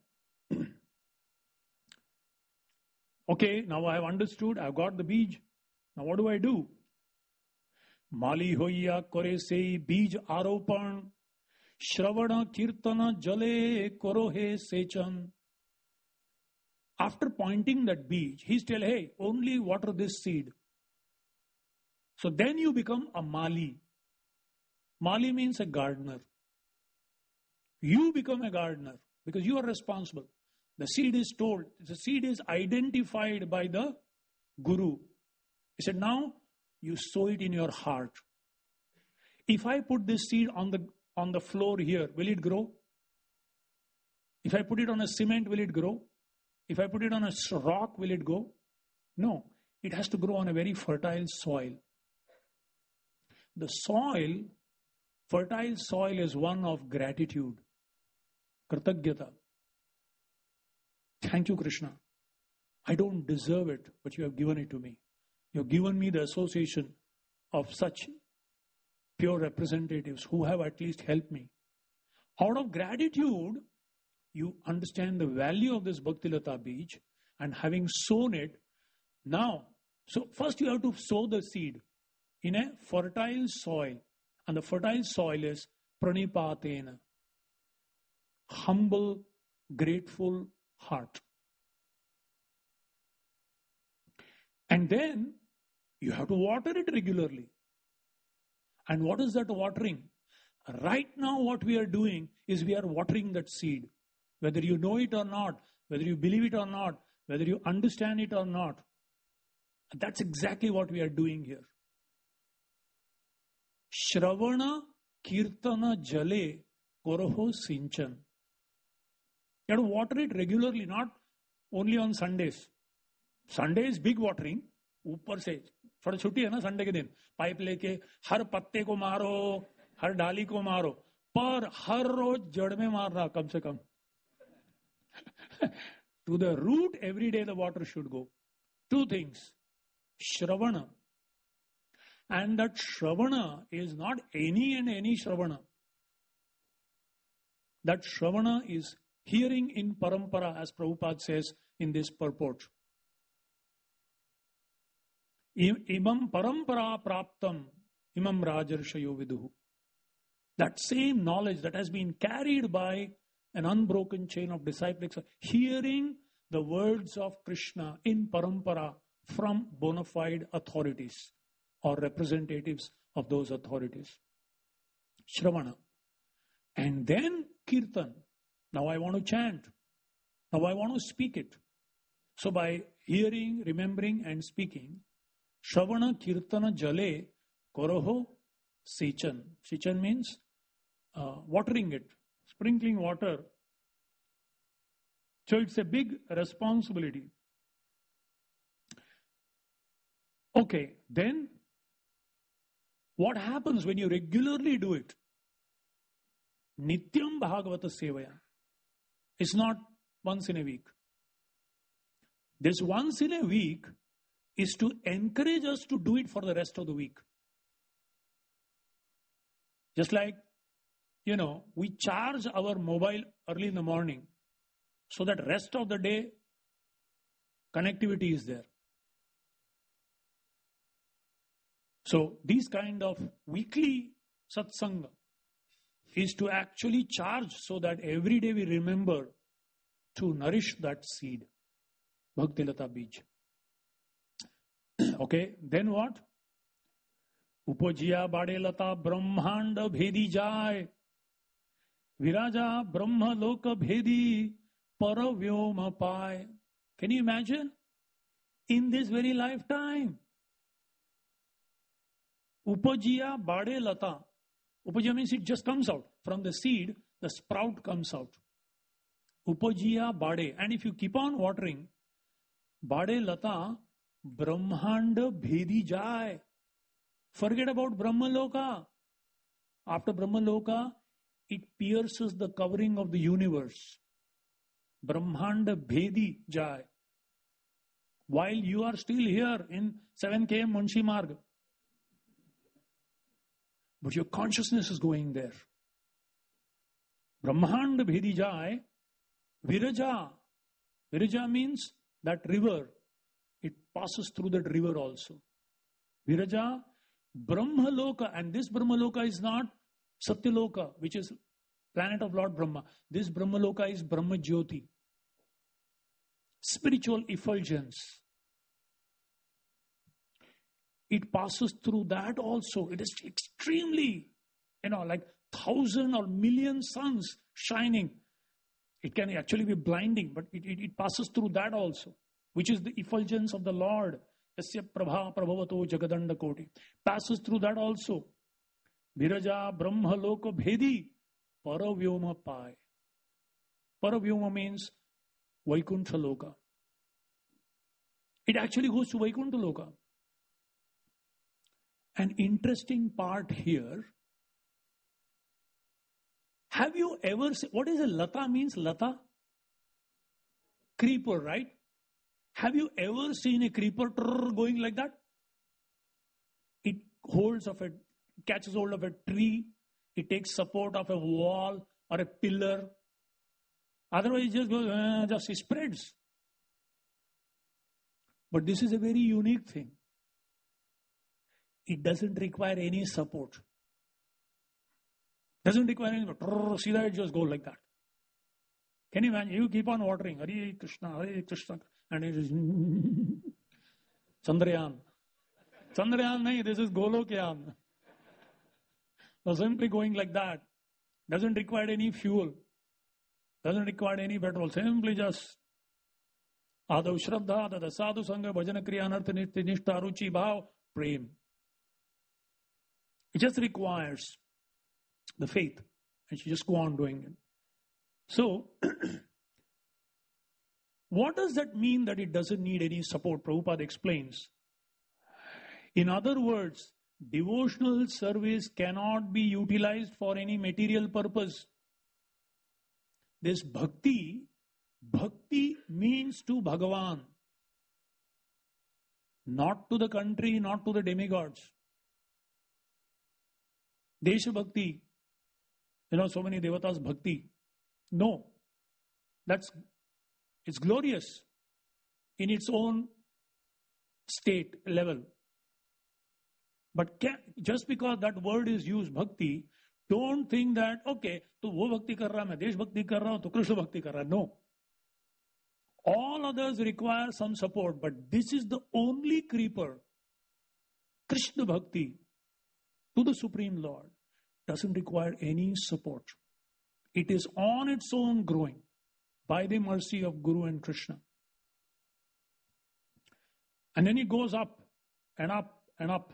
okay, now I have understood, I have got the beej. Now what do I do? Mali hoya kore se beej aropan. Shravana kirtana jale korohe sechan. After pointing that beej, he's telling, hey, only water this seed. So then you become a mali. Mali means a gardener. You become a gardener because you are responsible. The seed is told, the seed is identified by the Guru. He said, now you sow it in your heart. If I put this seed on the on the floor here, will it grow? If I put it on a cement, will it grow? If I put it on a rock, will it go? No. It has to grow on a very fertile soil. The soil, fertile soil, is one of gratitude. Kritagyata. Thank you, Krishna. I don't deserve it, but you have given it to me. You have given me the association of such pure representatives who have at least helped me. Out of gratitude, you understand the value of this Bhaktilata Bij, and having sown it, now, so first you have to sow the seed in a fertile soil, and the fertile soil is pranipatena, humble, grateful heart. And then you have to water it regularly. And what is that watering? Right now what we are doing is we are watering that seed. Whether you know it or not, whether you believe it or not, whether you understand it or not. That's exactly what we are doing here. Shravana Kirtana Jale Koroho Sinchan. You have to water it regularly, not only on Sundays. Sunday is big watering. ऊपर से थोड़ा छुट्टी है ना Sunday के दिन, pipe लेके हर पत्ते को मारो, हर डाली को मारो, पर हर रोज जड़ में मारना कम से कम. To the root, every day the water should go. Two things. Shravana. And that Shravana is not any and any Shravana. That Shravana is hearing in parampara, as Prabhupada says in this purport. Imam parampara praptam, imam rajarshayo viduhu. That same knowledge that has been carried by an unbroken chain of disciples, hearing the words of Krishna in parampara from bona fide authorities or representatives of those authorities. Shravana. And then Kirtan. Now I want to chant. Now I want to speak it. So by hearing, remembering and speaking, Shravana Kirtana Jale Koroho Sichan. Sichan means uh, watering it, sprinkling water. So it's a big responsibility. Okay, then what happens when you regularly do it? Nityam Bhagavata Sevaya. It's not once in a week. This once in a week is to encourage us to do it for the rest of the week. Just like, you know, we charge our mobile early in the morning so that rest of the day connectivity is there. So these kind of weekly satsanga is to actually charge so that every day we remember to nourish that seed. Bhaktilata Bij. Okay, then what? Upajiya Bade Lata Brahmanda Bhedi Jai Viraja Brahma Loka Bhedi Paravyoma Pai. Can you imagine? In this very lifetime. Upajiya Bade Lata. Upajiya means it just comes out. From the seed, the sprout comes out. Upajiya Bade. And if you keep on watering, Bade Lata Brahmanda Bhedi Jai. Forget about Brahmaloka. After Brahmaloka, it pierces the covering of the universe. Brahmanda Bhedi Jai. While you are still here in seven K M Munshi Marg. But your consciousness is going there. Brahmanda Bhedi Jai. Viraja. Viraja means that river. It passes through that river also. Viraja, Brahmaloka, and this Brahmaloka is not Satyaloka, which is planet of Lord Brahma. This Brahmaloka is Brahma Jyoti. Spiritual effulgence. It passes through that also. It is extremely, you know, like thousand or million suns shining. It can actually be blinding, but it, it, it passes through that also, which is the effulgence of the Lord. Yasya Prabha Prabhavato Jagadanda Koti. Passes through that also. Viraja Brahma Loka Bhedi Paravyoma Pai. Paravyoma means Vaikuntha Loka. It actually goes to Vaikuntha Loka. an interesting part here. Have you ever seen, what is a lata means? Lata? Creeper, right? Have you ever seen a creeper going like that? It holds of a, catches hold of a tree. It takes support of a wall or a pillar. Otherwise, it just goes, uh, just it spreads. But this is a very unique thing. It doesn't require any support. Doesn't require any support. See that it just goes like that. Can you imagine? You keep on watering. Hare Krishna, Hare Krishna. And it is Chandrayaan. Chandrayaan, nahi, this is Golokyan. So simply going like that. Doesn't require any fuel. Doesn't require any petrol. Simply just Adav Shraddha, Dada Sadhu Sangha, Bhajana Kriya, Anartha Nishta, Ruchi, Bhav, Prem. It just requires the faith. And you just go on doing it. So, what does that mean that it doesn't need any support? Prabhupada explains. In other words, devotional service cannot be utilized for any material purpose. This bhakti, bhakti means to Bhagavan, not to the country, not to the demigods. Desha bhakti, you know, so many devatas bhakti. No, that's, it's glorious in its own state level. But can, just because that word is used, bhakti, don't think that, okay, to wo bhakti kar raha, main desh bhakti kar raha, to Krishna bhakti kar raha. No. All others require some support, but this is the only creeper, Krishna bhakti, to the Supreme Lord, doesn't require any support. It is on its own growing by the mercy of Guru and Krishna. And then it goes up and up and up.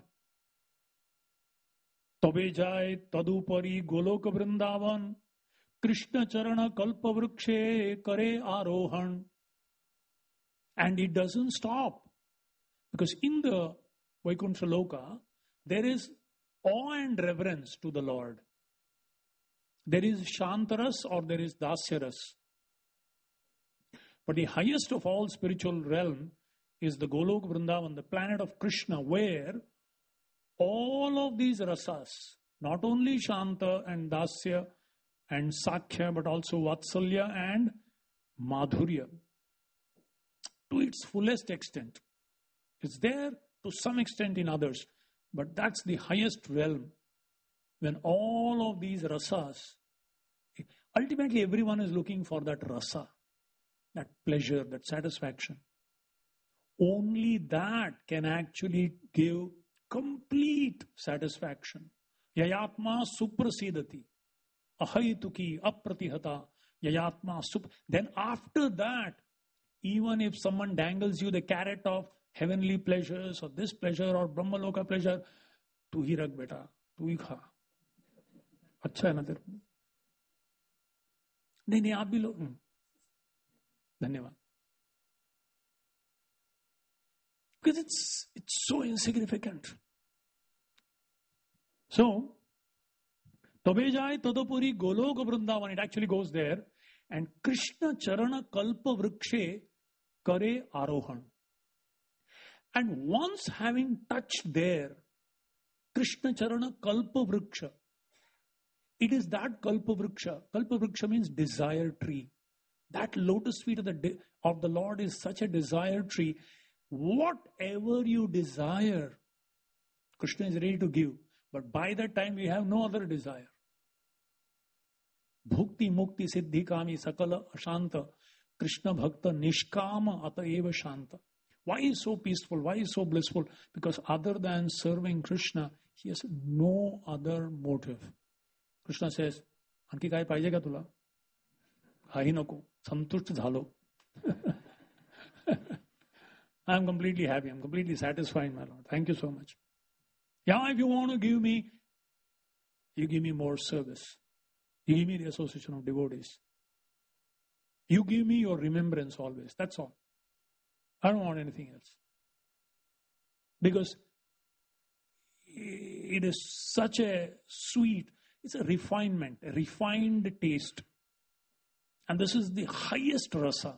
Tabe jai tadupari goloka vrindavan Krishna charana kalpa vrikshe kare arohan. And it doesn't stop. Because in the Vaikuntha Loka, there is awe and reverence to the Lord. There is Shantaras or there is Dasyaras. But the highest of all spiritual realm is the Golok Vrindavan, the planet of Krishna, where all of these rasas, not only Shanta and Dasya and Sakhya, but also Vatsalya and Madhurya, to its fullest extent. It's there to some extent in others, but that's the highest realm. When all of these rasas, ultimately everyone is looking for that rasa, that pleasure, that satisfaction. Only that can actually give complete satisfaction. Yayatma suprasidati, ahaituki apratihata, yayatma sup. Then after that, even if someone dangles you the carrot of heavenly pleasures or this pleasure or Brahmaloka pleasure, tu hi rak beta, tu hi kha. अच्छा है ना तेरे को? नहीं नहीं आप भी लो. धन्यवाद. Because it's it's so insignificant. So, Tabe jai tadapuri goloka vrindavan, it actually goes there, and Krishna charana kalpa vrikshe kare arohan. And once having touched there, Krishna charana kalpa vriksha, it is that kalpa vriksha. Kalpa vriksha means desire tree. That lotus feet of the de- of the Lord is such a desire tree. Whatever you desire, Krishna is ready to give. But by that time, we have no other desire. Bhukti mukti siddhi kami sakala ashanta Krishna bhakta nishkama ata eva shanta. Why is so peaceful? Why is so blissful? Because other than serving Krishna, he has no other motive. Krishna says, आणखी काय पाहिजे का तुला? काही नको. संतुष्ट झालो. I'm completely happy. I'm completely satisfied, my Lord. Thank you so much. Yeah, if you want to give me, you give me more service. You give me the association of devotees. You give me your remembrance always. That's all. I don't want anything else. Because it is such a sweet, it's a refinement, a refined taste. And this is the highest rasa.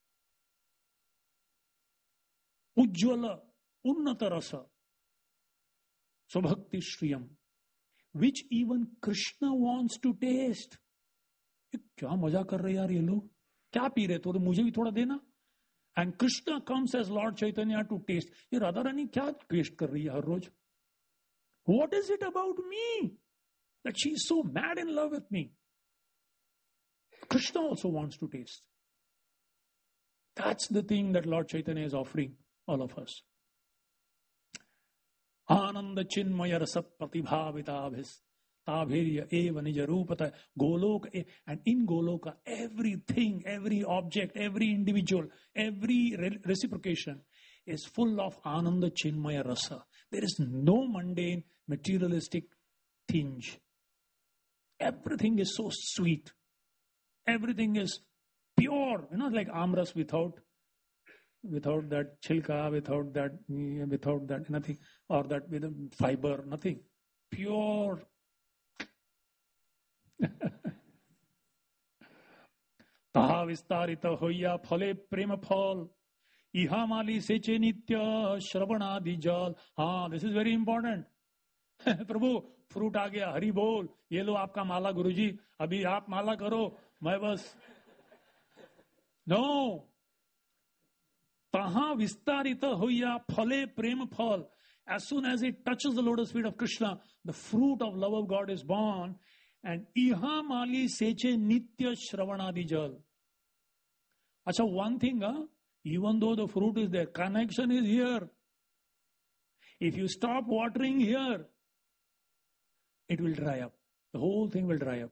Ujjvala, unnata rasa. Swabhakti Shriyam. Which even Krishna wants to taste. क्या मजा कर रहे यार ये लोग क्या P रहे तो मुझे भी थोड़ा देना. And Krishna comes as Lord Chaitanya to taste. ये राधा रानी क्या टेस्ट कर रही है हर रोज. What is it about me that she is so mad in love with me? Krishna also wants to taste. That's the thing that Lord Chaitanya is offering all of us. Ananda chinmaya rasa pratibhavitabhis tabhirya eva nija rupata goloka. And in Goloka, everything, every object, every individual, every re- reciprocation is full of Ananda chinmaya rasa. There is no mundane, materialistic tinge. Everything is so sweet. Everything is pure. You know, like amras without without that chilka, without that, without that, nothing. Or that with a fiber, nothing. Pure. Taha vistarita hoya phale prema phal. Iha mali seche nitya shravanadi jal. Ah, this is very important. प्रभु fruit आ गया हरि बोल ये लो आपका माला गुरुजी अभी आप माला करो मैं बस नो तहा विस्तारित होया फले प्रेम फल. As soon as it touches the lotus feet of Krishna, the fruit of love of God is born. And iha mali seche nitya shravanadi jal. Acha, one thing, huh? Even though the fruit is there, connection is here. If you stop watering here, it will dry up. The whole thing will dry up.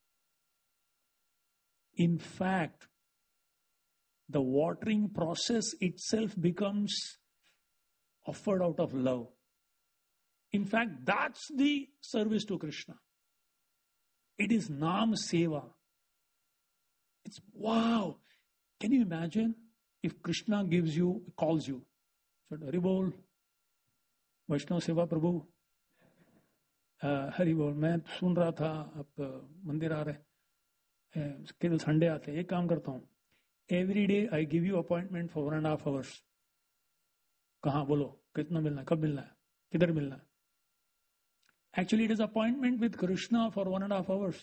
In fact, the watering process itself becomes offered out of love. In fact, that's the service to Krishna. It is Nam Seva. It's wow. Can you imagine if Krishna gives you, calls you, said, Hari Bol, Vaishnav Seva Prabhu, uh, Hari Bol, मैं सुन रहा था आप मंदिर आ रहे केवल Sunday आते हैं एक काम करता हूँ every day I give you appointment for one and a half hours. कहाँ बोलो कितना मिलना है कब मिलना है किधर मिलना है. Actually, it is appointment with Krishna for one and a half hours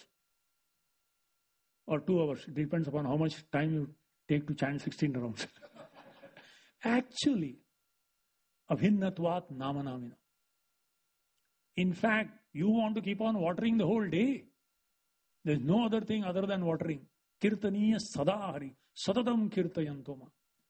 or two hours. It depends upon how much time you take to chant sixteen rounds. Actually, abhinnatvat namanamina. In fact, you want to keep on watering the whole day. There is no other thing other than watering. Kirtaniya sadahari, sadadam kirtayantoma.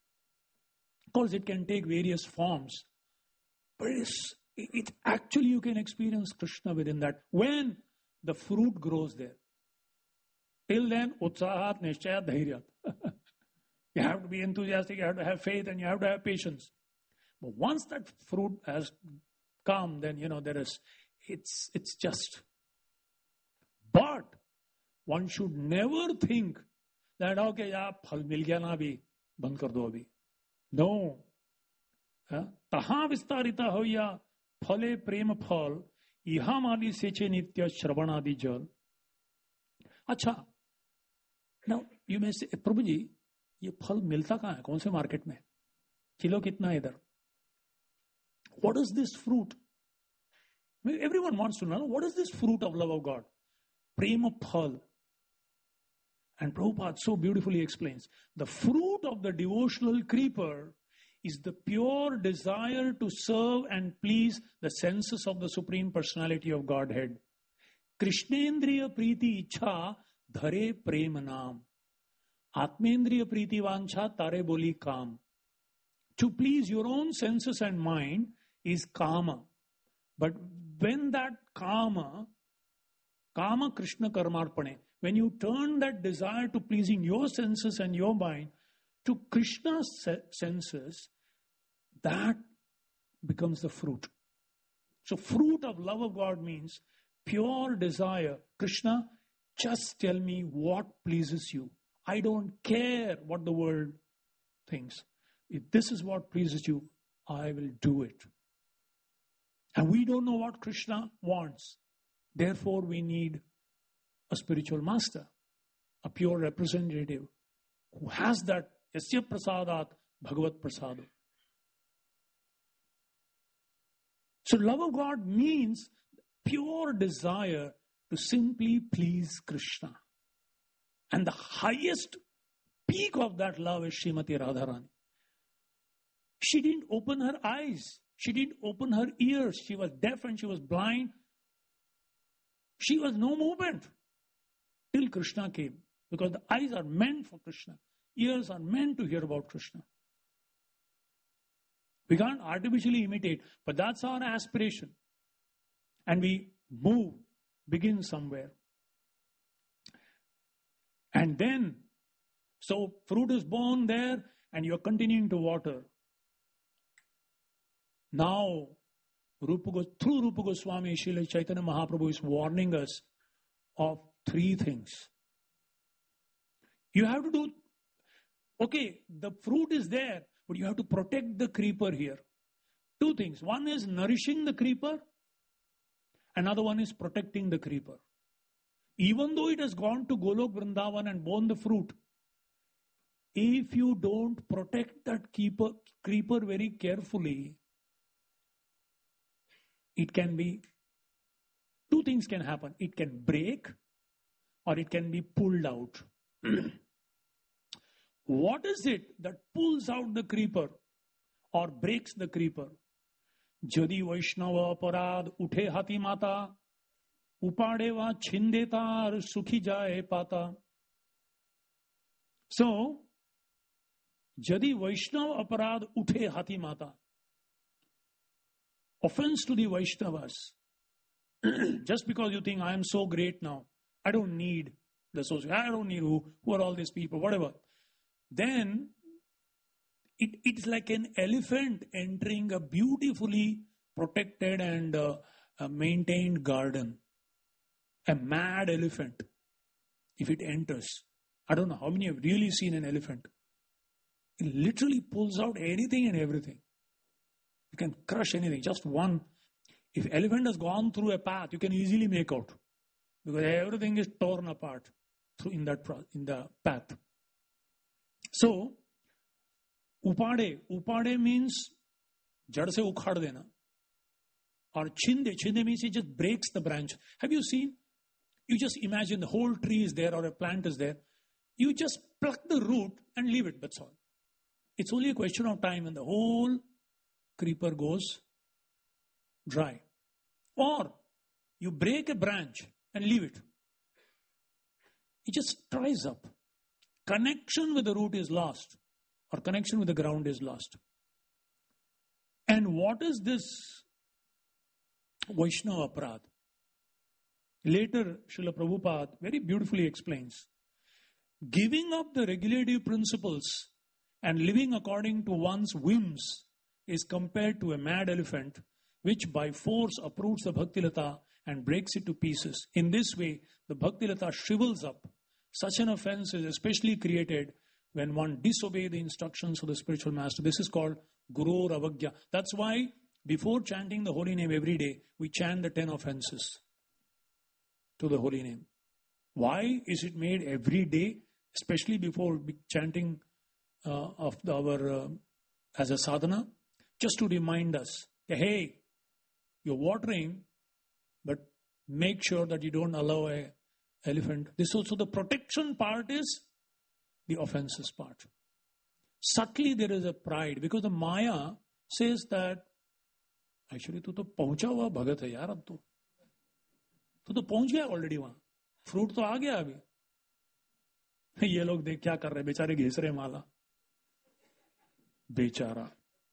Of course, it can take various forms, but it is It actually you can experience Krishna within that when the fruit grows there. Till then, utsahat, nishchayat, dhairyat. You have to be enthusiastic, you have to have faith, and you have to have patience. But once that fruit has come, then you know there is. It's it's just. But one should never think that okay, yeah, phal mil gaya na abhi, band kar do abhi. No. Taha vistarita hoya. Phale prem phal, iha mali seche nitya shravanadi jal. अच्छा, now you may say, प्रभु जी, ये फल मिलता कहाँ है? कौन से market में? Kilo कितना है इधर? What is this fruit? I mean, everyone wants to know, what is this fruit of love of God? Prema phal. And Prabhupada so beautifully explains, the fruit of the devotional creeper is the pure desire to serve and please the senses of the Supreme Personality of Godhead. Krishnendriya Preeti Ichha Dhare Prem Naam. Atmendriya Preeti Vancha Tare Boli Kam. To please your own senses and mind is Kama. But when that Kama, Kama Krishna Karmarpane, when you turn that desire to pleasing your senses and your mind to Krishna's senses, that becomes the fruit. So fruit of love of God means pure desire. Krishna, just tell me what pleases you. I don't care what the world thinks. If this is what pleases you, I will do it. And we don't know what Krishna wants. Therefore, we need a spiritual master, a pure representative who has that Yasya Prasadat Bhagavat Prasada. So love of God means pure desire to simply please Krishna. And the highest peak of that love is Srimati Radharani. She didn't open her eyes. She didn't open her ears. She was deaf and she was blind. She was no movement till Krishna came. Because the eyes are meant for Krishna. Ears are meant to hear about Krishna. We can't artificially imitate, but that's our aspiration. And we move, begin somewhere. And then, so fruit is born there and you're continuing to water. Now, Rupa, through Rupa Goswami, Srila Chaitanya Mahaprabhu is warning us of three things. You have to do, okay, the fruit is there, but you have to protect the creeper here. Two things. One is nourishing the creeper. Another one is protecting the creeper. Even though it has gone to Golok Vrindavan and borne the fruit, if you don't protect that keeper, creeper very carefully, it can be, two things can happen. It can break or it can be pulled out. What is it that pulls out the creeper or breaks the creeper? Jadi Vaishnava Parad Uthe Hati Mata Upadeva Chindetar Sukhi Jaye Pata. So, Jadi Vaishnava Aparad Uthe Hati Mata. Offense to the Vaishnavas. Just because you think I am so great now, I don't need the social, I don't need who, who are all these people, whatever. Then it, it's like an elephant entering a beautifully protected and uh, uh, maintained garden. A mad elephant, if it enters. I don't know how many have really seen an elephant. It literally pulls out anything and everything. You can crush anything. Just one. If elephant has gone through a path, you can easily make out. Because everything is torn apart through in that in the path. So, upade. Upade means jad se ukhad dena. Or chinde. Chinde means it just breaks the branch. Have you seen? You just imagine the whole tree is there or a plant is there. You just pluck the root and leave it. That's all. It's only a question of time when the whole creeper goes dry. Or you break a branch and leave it. It just dries up. Connection with the root is lost. Or connection with the ground is lost. And what is this Vaishnava Aparad? Later, Srila Prabhupada very beautifully explains. Giving up the regulative principles and living according to one's whims is compared to a mad elephant which by force uproots the Bhaktilata and breaks it to pieces. In this way, the Bhaktilata shrivels up. Such an offense is especially created when one disobeys the instructions of the spiritual master. This is called Guru Avagya. That's why before chanting the holy name every day, we chant the ten offenses to the holy name. Why is it made every day, especially before chanting uh, of the, our uh, as a sadhana? Just to remind us, hey, you're watering, but make sure that you don't allow a elephant. This also, the protection part is the offenses part. Subtly there is a pride because the Maya says that actually tu to pahuncha hua bhagat hai yaar ab tu. Tu to pahunch gaya already wahan. Fruit to aa gaya abhi. Ye log dekh kya kar rahe, bechare घिस रहे माला. Bechara.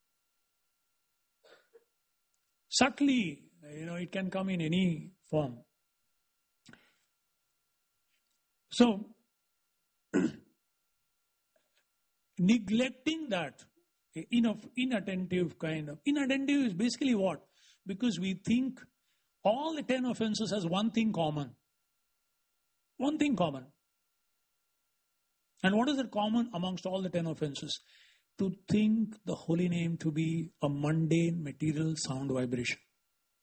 Subtly, you know, it can come in any form. So, neglecting that, inattentive kind of, inattentive is basically what? Because we think all the ten offenses has one thing common. One thing common. And what is it common amongst all the ten offenses? To think the holy name to be a mundane material sound vibration.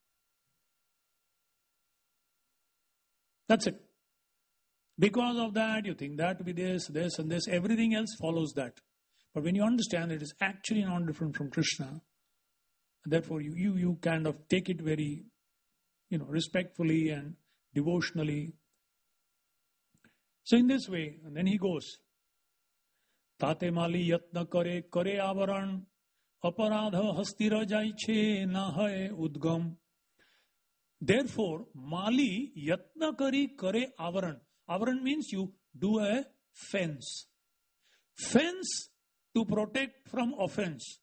That's it. Because of that, you think that to be this, this, and this. Everything else follows that. But when you understand it is actually not different from Krishna, therefore you, you, you kind of take it very, you know, respectfully and devotionally. So in this way, and then he goes, Tate mali yatna kare kare avaran aparadha hastira jaiche na hai udgam. Therefore, mali yatna kare kare avaran. Avaran means you do a fence. Fence to protect from offense.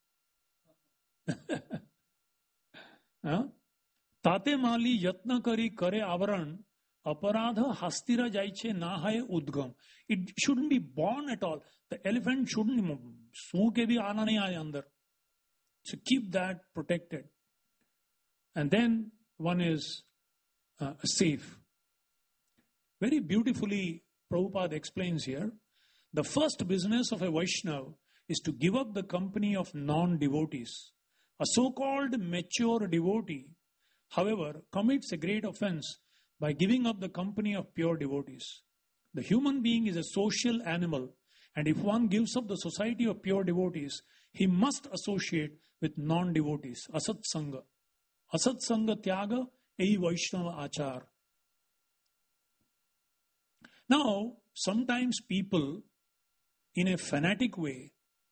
huh? Tate mali yatna kari kare avaran aparadha hastira jaiche na hai udgam. It shouldn't be born at all. The elephant shouldn't smoo ke bhi aana nahi aaye andar. So keep that protected. And then one is uh, safe. Very beautifully, Prabhupada explains here, the first business of a Vaishnava is to give up the company of non-devotees. A so-called mature devotee, however, commits a great offense by giving up the company of pure devotees. The human being is a social animal, and if one gives up the society of pure devotees, he must associate with non-devotees. Asat Sangha. Asat Sangha Tyaga Ei Vaishnava Achar. Now, sometimes people, in a fanatic way,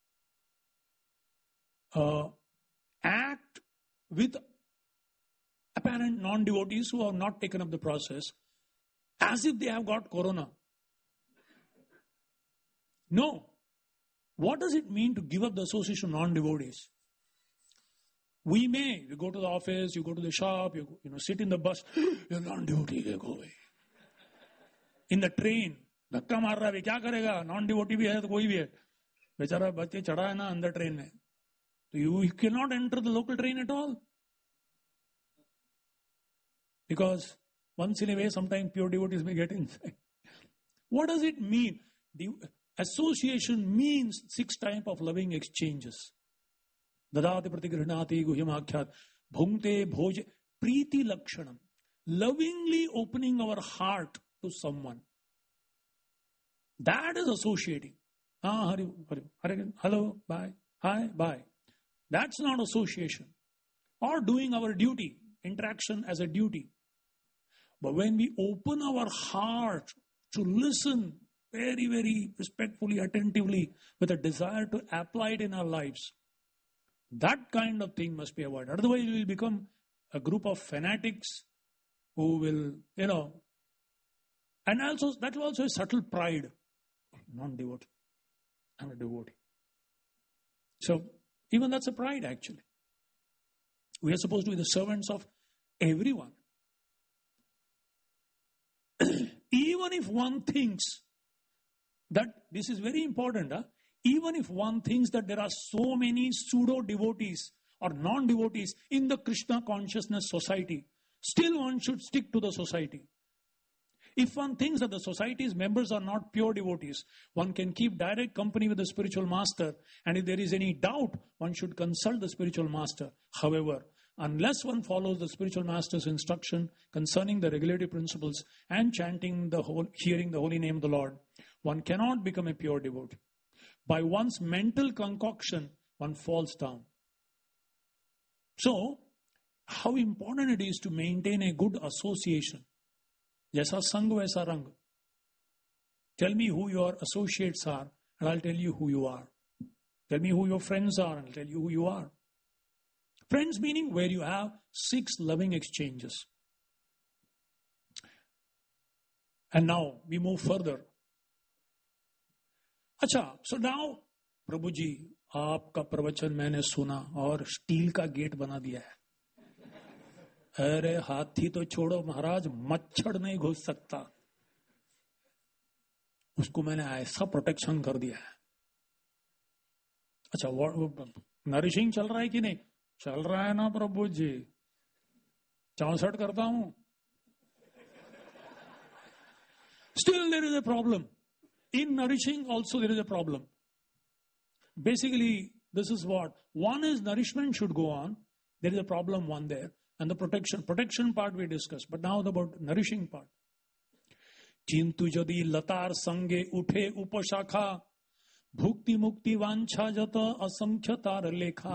uh, act with apparent non-devotees who have not taken up the process as if they have got corona. No. What does it mean to give up the association of non-devotees? We may, you go to the office, you go to the shop, you, you know, sit in the bus, you're non-devotee, go away. In the train, धक्का मार रहा है, क्या करेगा? Non devotee भी है तो कोई भी है, बेचारा बच्चे चढ़ा है ना अंदर ट्रेन में, तो you cannot enter the local train at all, because once in a way, sometimes pure devotees may get inside. What does it mean? The association means six types of loving exchanges. Dadati pratigrihnati guhyam bhungte bhoj priti lakshanam. Lovingly opening our heart to someone. That is associating. Ah, hari, hari, hari, hello, bye, hi, bye. That's not association. Or doing our duty, interaction as a duty. But when we open our heart to listen very, very respectfully, attentively, with a desire to apply it in our lives, that kind of thing must be avoided. Otherwise, we will become a group of fanatics who will, you know, and also, that will also a subtle pride. Non-devotee. I'm a devotee. So, even that's a pride actually. We are supposed to be the servants of everyone. Even if one thinks that, this is very important, huh? Even if one thinks that there are so many pseudo-devotees or non-devotees in the Krishna consciousness society, still one should stick to the society. If one thinks that the society's members are not pure devotees, one can keep direct company with the spiritual master, and if there is any doubt, one should consult the spiritual master. However, unless one follows the spiritual master's instruction concerning the regulative principles and chanting the whole, hearing the holy name of the Lord, one cannot become a pure devotee. By one's mental concoction, one falls down. So, how important it is to maintain a good association. Jaisa sang vaisa rang. Tell me who your associates are, and I'll tell you who you are. Tell me who your friends are, and I'll tell you who you are. Friends meaning where you have six loving exchanges. And now we move further. अच्छा, so now, प्रभु जी, आपका प्रवचन मैंने सुना और steel का gate बना दिया है. अरे हाथी तो छोड़ो महाराज, मच्छर नहीं घुस सकता. उसको मैंने ऐसा प्रोटेक्शन कर दिया है. अच्छा, नरिशिंग चल रहा है कि नहीं? चल रहा है ना प्रभु जी. चौसठ करता हूं. Still there is a problem. In nourishing also there is a problem. Basically, this is what. One is nourishment should go on. There is a problem one there. And the protection. Protection part we discussed. But now about nourishing part. किंतु यदि लतार संगे उठे उपशाखा भुक्ति मुक्ति वांछा जत असंख्य तार लेखा.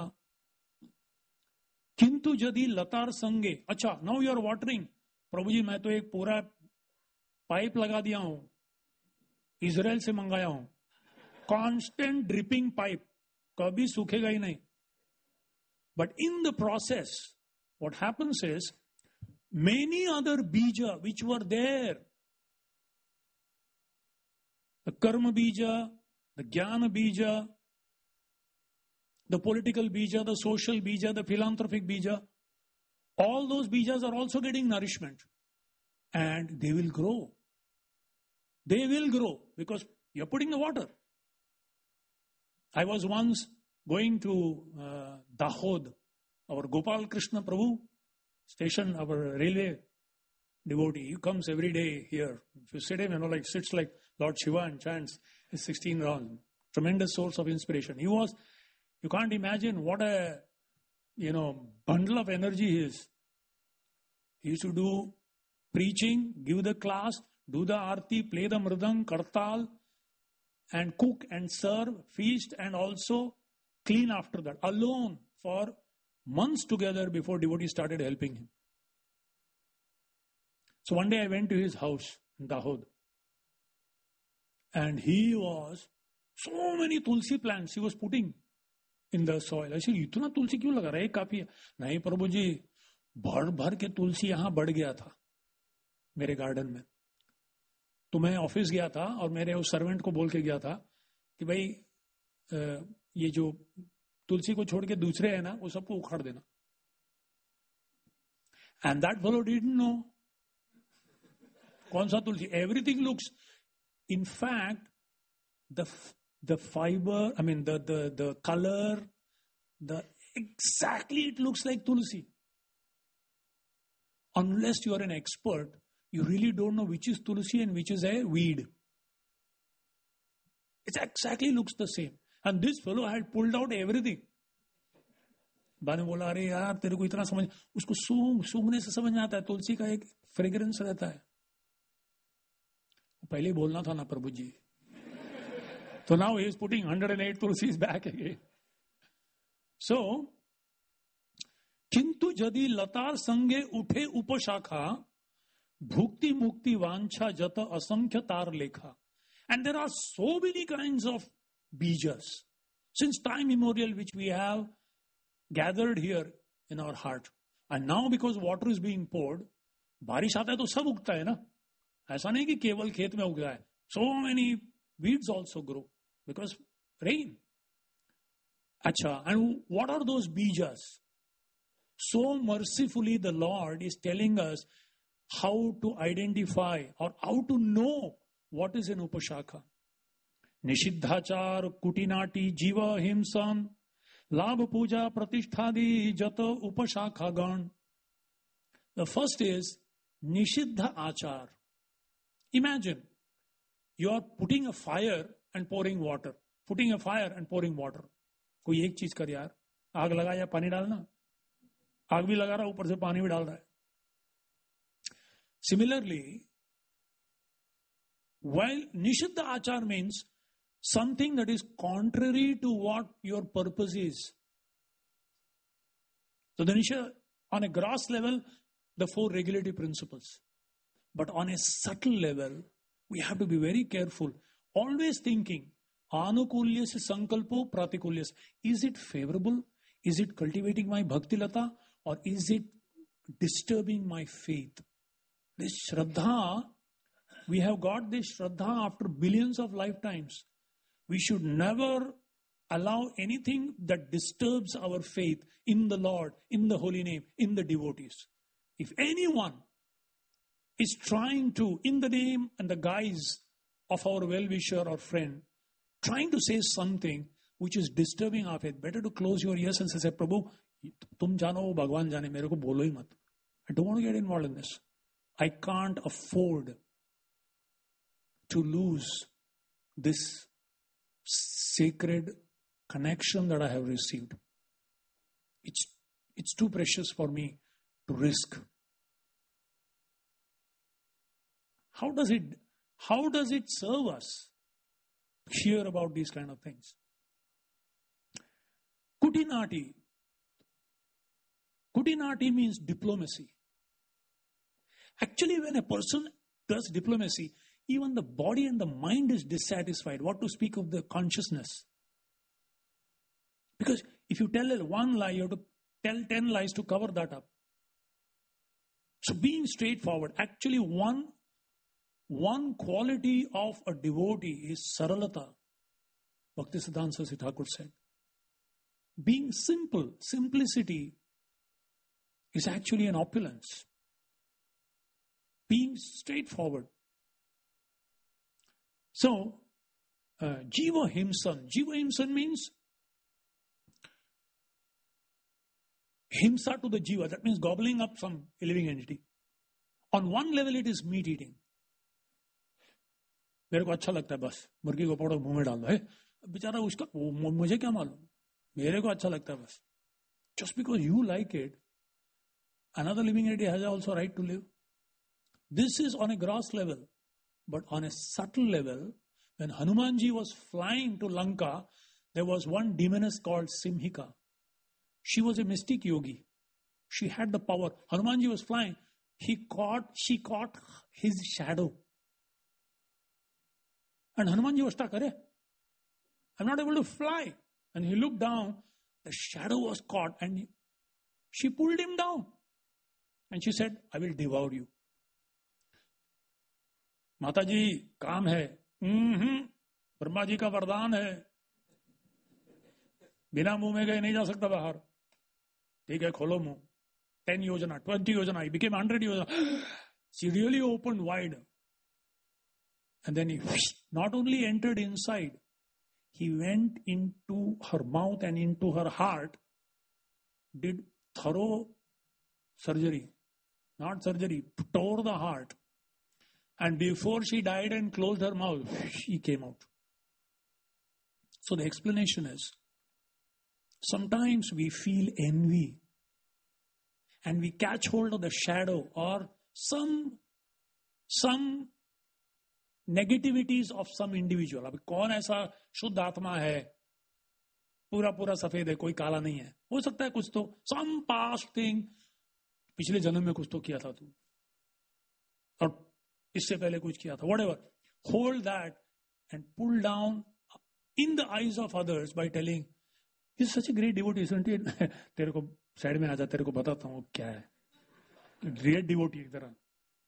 किंतु यदि लतार संगे, अच्छा नाउ यू आर वाटरिंग, प्रभु जी मैं तो एक पूरा पाइप लगा दिया हूं, इजराइल से मंगाया हूं, कांस्टेंट ड्रिपिंग पाइप, कभी सूखेगा ही नहीं. But in the process what happens is many other बीजा विच वर देयर, द कर्म बीजा, the jnana bija, the political bija, the social bija, the philanthropic bija, all those bijas are also getting nourishment. And they will grow. They will grow because you're putting the water. I was once going to uh, Dahod, our Gopal Krishna Prabhu station, our railway devotee. He comes every day here. If you sit him, you know, like sits like Lord Shiva and chants his sixteen rounds. Tremendous source of inspiration. He was, you can't imagine what a, you know, bundle of energy he is. He used to do preaching, give the class, do the arti, play the mridang, kartal, and cook and serve, feast, and also clean after that. Alone for months together before devotees started helping him. So one day I went to his house in Dahod. And he was, so many tulsi plants he was putting in the soil. I said, इतना तुलसी क्यों लगा रहा है? काफी है. नहीं प्रभु जी, भर भर के तुलसी यहाँ बढ़ गया था मेरे गार्डन में. तो मैं ऑफिस गया था और मेरे उस सर्वेंट को बोल के गया था कि भाई ये जो तुलसी को छोड़ के दूसरे है ना, वो सबको उखाड़ देना. And that fellow didn't know कौन सा तुलसी. Everything looks, in fact, the the fiber, I mean the the the color, the exactly it looks like tulsi. Unless you are an expert, you really don't know which is tulsi and which is a weed. It exactly looks the same. And this fellow had pulled out everything. बाने बोला अरे यार तेरे को इतना समझ, उसको सूंघ सूंघने से समझ में आता है तुलसी का एक फ्रेग्रेंस रहता है. पहले बोलना था ना प्रभु जी. So now he is putting one hundred eight tulsis back again. So, किंतु यदि लतार संगे उठे उपशाखा भुक्ति मुक्ति वांछा जत असंख्य तार लेखा. And there are so many kinds of bijas since time immemorial which we have gathered here in our heart. And now because water is being poured, बारिश आता है तो सब उगता है ना. ऐसा नहीं कि केवल खेत में उग जाए. So many weeds also grow because rain. Acha, and what are those bijas? So mercifully the Lord is telling us how to identify or how to know what is an upashaka. Nishiddhachar, kutinati, jiva, himsan, labh puja, pratisthadi, jata, upashaka gan. The first is Nishiddha achar. Imagine you are putting a fire and pouring water. Putting a fire and pouring water. कोई एक चीज कर यार, आग लगा या पानी डालना. आग भी लगा रहा, ऊपर से पानी भी डाल रहा है. Similarly, while Nishiddha Achar means something that is contrary to what your purpose is. So the Nishiddha, on a gross level, the four regulative principles. But on a subtle level, we have to be very careful. Always thinking, Anukulyasya sankalpo pratikulyasya. Is it favorable? Is it cultivating my bhakti lata? Or is it disturbing my faith? This Shraddha, we have got this Shraddha after billions of lifetimes. We should never allow anything that disturbs our faith in the Lord, in the holy name, in the devotees. If anyone is trying to, in the name and the guise of our well-wisher or friend, trying to say something which is disturbing our faith, better to close your ears and say, Prabhu, tum jano, Bhagwan jane, mere ko bolo hi mat. I don't want to get involved in this. I can't afford to lose this sacred connection that I have received. It's, it's too precious for me to risk. How does it, How does it serve us to hear about these kind of things? Kutinati. Kutinati means diplomacy. Actually, when a person does diplomacy, even the body and the mind is dissatisfied. What to speak of the consciousness? Because if you tell one lie, you have to tell ten lies to cover that up. So being straightforward, actually one, one quality of a devotee is saralata. Bhaktisiddhanta Saraswati Thakur said. Being simple, simplicity is actually an opulence. Being straightforward. So, uh, Jiva Himsan. Jiva Himsan means Himsa to the Jiva. That means gobbling up some living entity. On one level it is meat eating. मेरे को अच्छा लगता है बस मुर्गी को पकड़ो मुंह में डाल दो है बेचारा उसका मुझे क्या मालूम मेरे को अच्छा लगता है बस. Just because you like it, another living entity has also right to live. This is on a gross level. But on a subtle level, when Hanumanji was flying to Lanka, there was one demoness called Simhika. She was a mystic yogi. She had the power. Hanumanji was flying. He caught, she caught his shadow. And Hanumanji was stuck. I'm not able to fly. And he looked down. The shadow was caught and she pulled him down. And she said, I will devour you. माता जी काम है ब्रह्मा जी का वरदान है बिना मुंह में गए नहीं जा सकता बाहर ठीक है खोलो मुंह ten yojana twenty yojana he became one hundred yojana she really opened wide and then he not only entered inside he went into her mouth and into her heart did thorough surgery not surgery tore the heart. And before she died and closed her mouth, she came out. So the explanation is, sometimes we feel envy and we catch hold of the shadow or some, some negativities of some individual. अभी कौन ऐसा शुद्ध आत्मा है पूरा पूरा सफेद है कोई काला नहीं है हो सकता है कुछ तो some past thing पिछले जन्म में कुछ तो किया था तू और इससे पहले कुछ किया था whatever hold that and pull down in the eyes of others by telling he's such a great devotee isn't it तेरे को साइड में आ जा तेरे को बताता हूँ क्या है great devotee एक तरह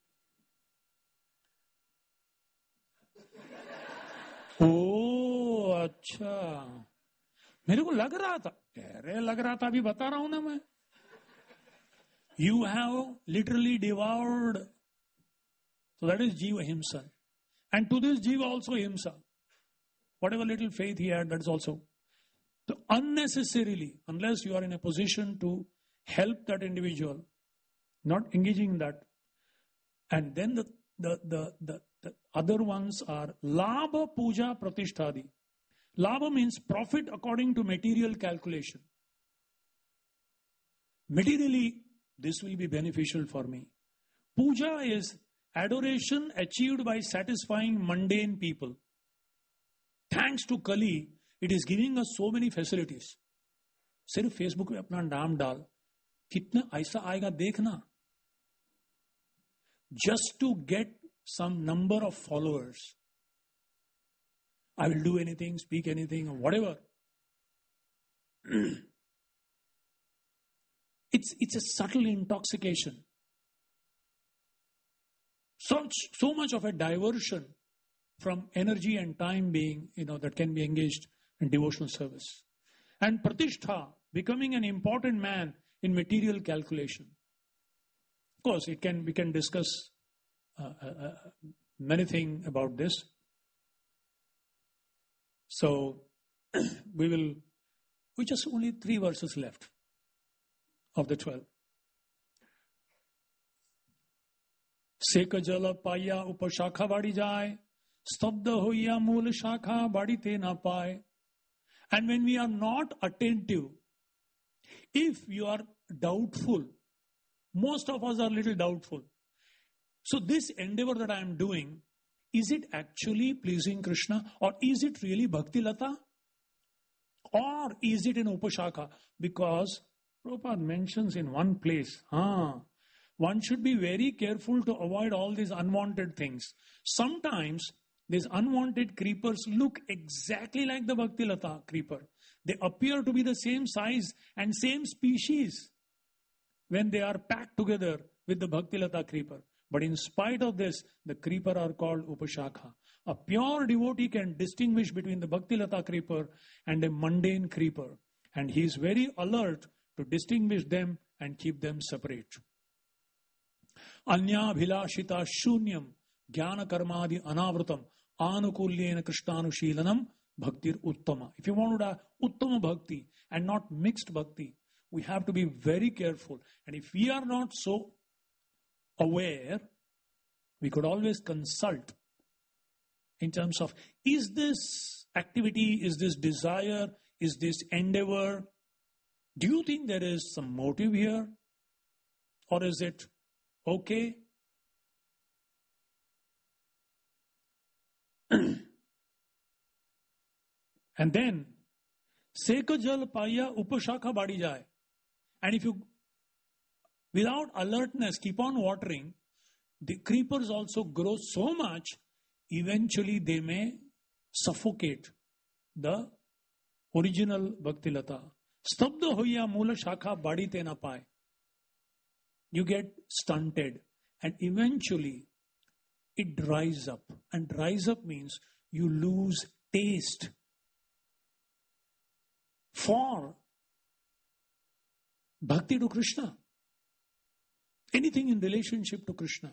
ओ अच्छा मेरे को लग रहा था अरे लग रहा था अभी बता रहा हूं ना मैं you have literally devoured. So that is Jiva Himsa. And to this Jiva also Himsa. Whatever little faith he had, that's also. So unnecessarily, unless you are in a position to help that individual, not engaging in that. And then the, the, the, the, the other ones are Labha Puja Pratishtadi. Labha means profit according to material calculation. Materially, this will be beneficial for me. Puja is adoration achieved by satisfying mundane people. Thanks to Kali, it is giving us so many facilities. सिर्फ Facebook में अपना नाम डाल कितना ऐसा आएगा देखना. Just to get some number of followers. I will do anything, speak anything, or whatever. It's, it's a subtle intoxication. Such, so much of a diversion from energy and time being, you know, that can be engaged in devotional service. And pratishtha, becoming an important man in material calculation. Of course, it can we can discuss uh, uh, many things about this. So, we will, we just only three verses left of the twelve. Seka jala paya upashakha badi jai, stabda hoya mool shakha badi te na paye. And when we are not attentive, if you are doubtful, most of us are little doubtful. So this endeavor that I am doing is it actually pleasing Krishna, or is it really Bhakti Lata? Or is it an Upashaka? Because Prabhupada mentions in one place, ah, one should be very careful to avoid all these unwanted things. Sometimes these unwanted creepers look exactly like the Bhakti Lata creeper. They appear to be the same size and same species when they are packed together with the Bhakti Lata creeper. But in spite of this, the creeper are called Upashakha. A pure devotee can distinguish between the Bhakti Lata creeper and a mundane creeper. And he is very alert to distinguish them and keep them separate. Anya bhilashita shunyam jnana karmadi anavrutam anukulyena krishnanushilanam bhaktir uttama. If you want to have uttama bhakti and not mixed bhakti, we have to be very careful. And if we are not so aware, we could always consult in terms of, is this activity, is this desire, is this endeavor, do you think there is some motive here? Or is it okay? And then, Seka jal paya upashaka badi jai. And if you, without alertness, keep on watering, the creepers also grow so much, eventually they may suffocate the original Bhakti Lata. Stabda hoya mula shakha badi tena pai. You get stunted and eventually it dries up. And dries up means you lose taste for bhakti to Krishna. Anything in relationship to Krishna.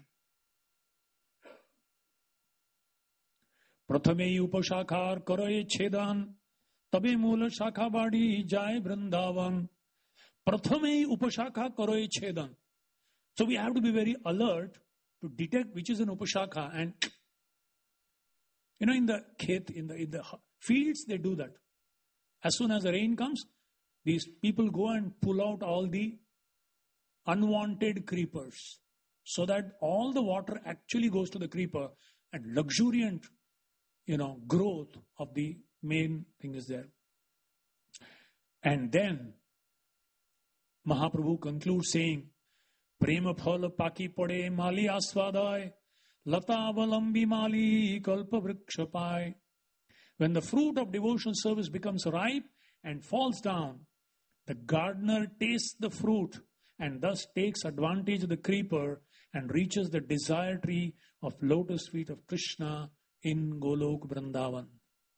Prathame upashakar karoye chedan tabe mula shakha badi jai vrindavan. Prathame upashakha karoye chedan. So we have to be very alert to detect which is an upashakha. And you know, in the khet, in the, in the fields, they do that. As soon as the rain comes, these people go and pull out all the unwanted creepers, so that all the water actually goes to the creeper and luxuriant, you know, growth of the main thing is there. And then Mahaprabhu concludes saying, Prema phala paki pade mali asvadai lata avalambi mali kalpa vrikshapai. When the fruit of devotional service becomes ripe and falls down, the gardener tastes the fruit and thus takes advantage of the creeper and reaches the desire tree of lotus feet of Krishna in Golok Vrindavan.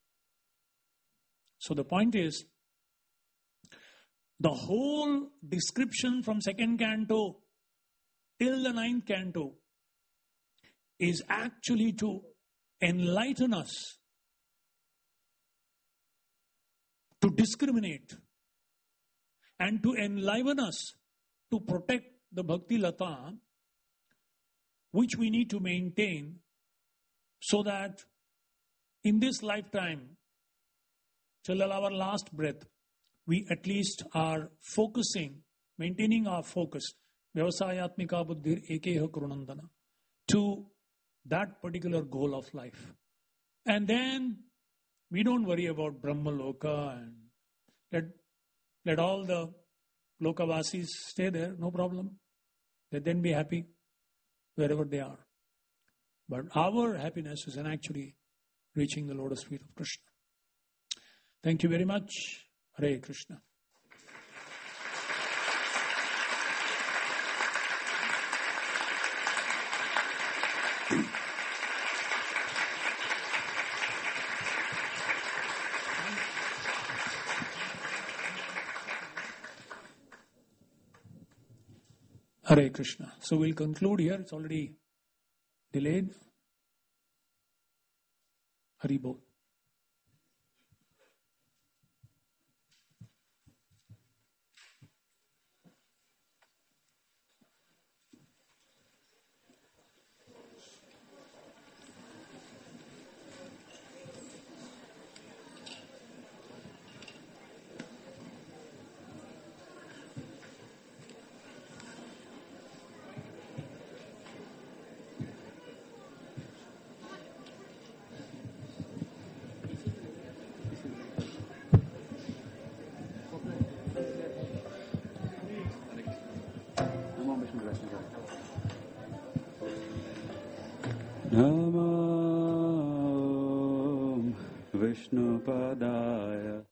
So the point is, the whole description from second canto till the ninth canto is actually to enlighten us, to discriminate, and to enliven us to protect the Bhakti Lata, which we need to maintain, so that in this lifetime, till our last breath, we at least are focusing, maintaining our focus, Vyavasayatmika buddhir ekeha kurunandana, to that particular goal of life. And then we don't worry about Brahma Loka and let, let all the Lokavasis stay there, no problem. Let them be happy wherever they are. But our happiness is in actually reaching the lotus feet of Krishna. Thank you very much. Hare Krishna. Hare Krishna. So we'll conclude here. It's already delayed. Hari Bol. Namo Vishnupadaya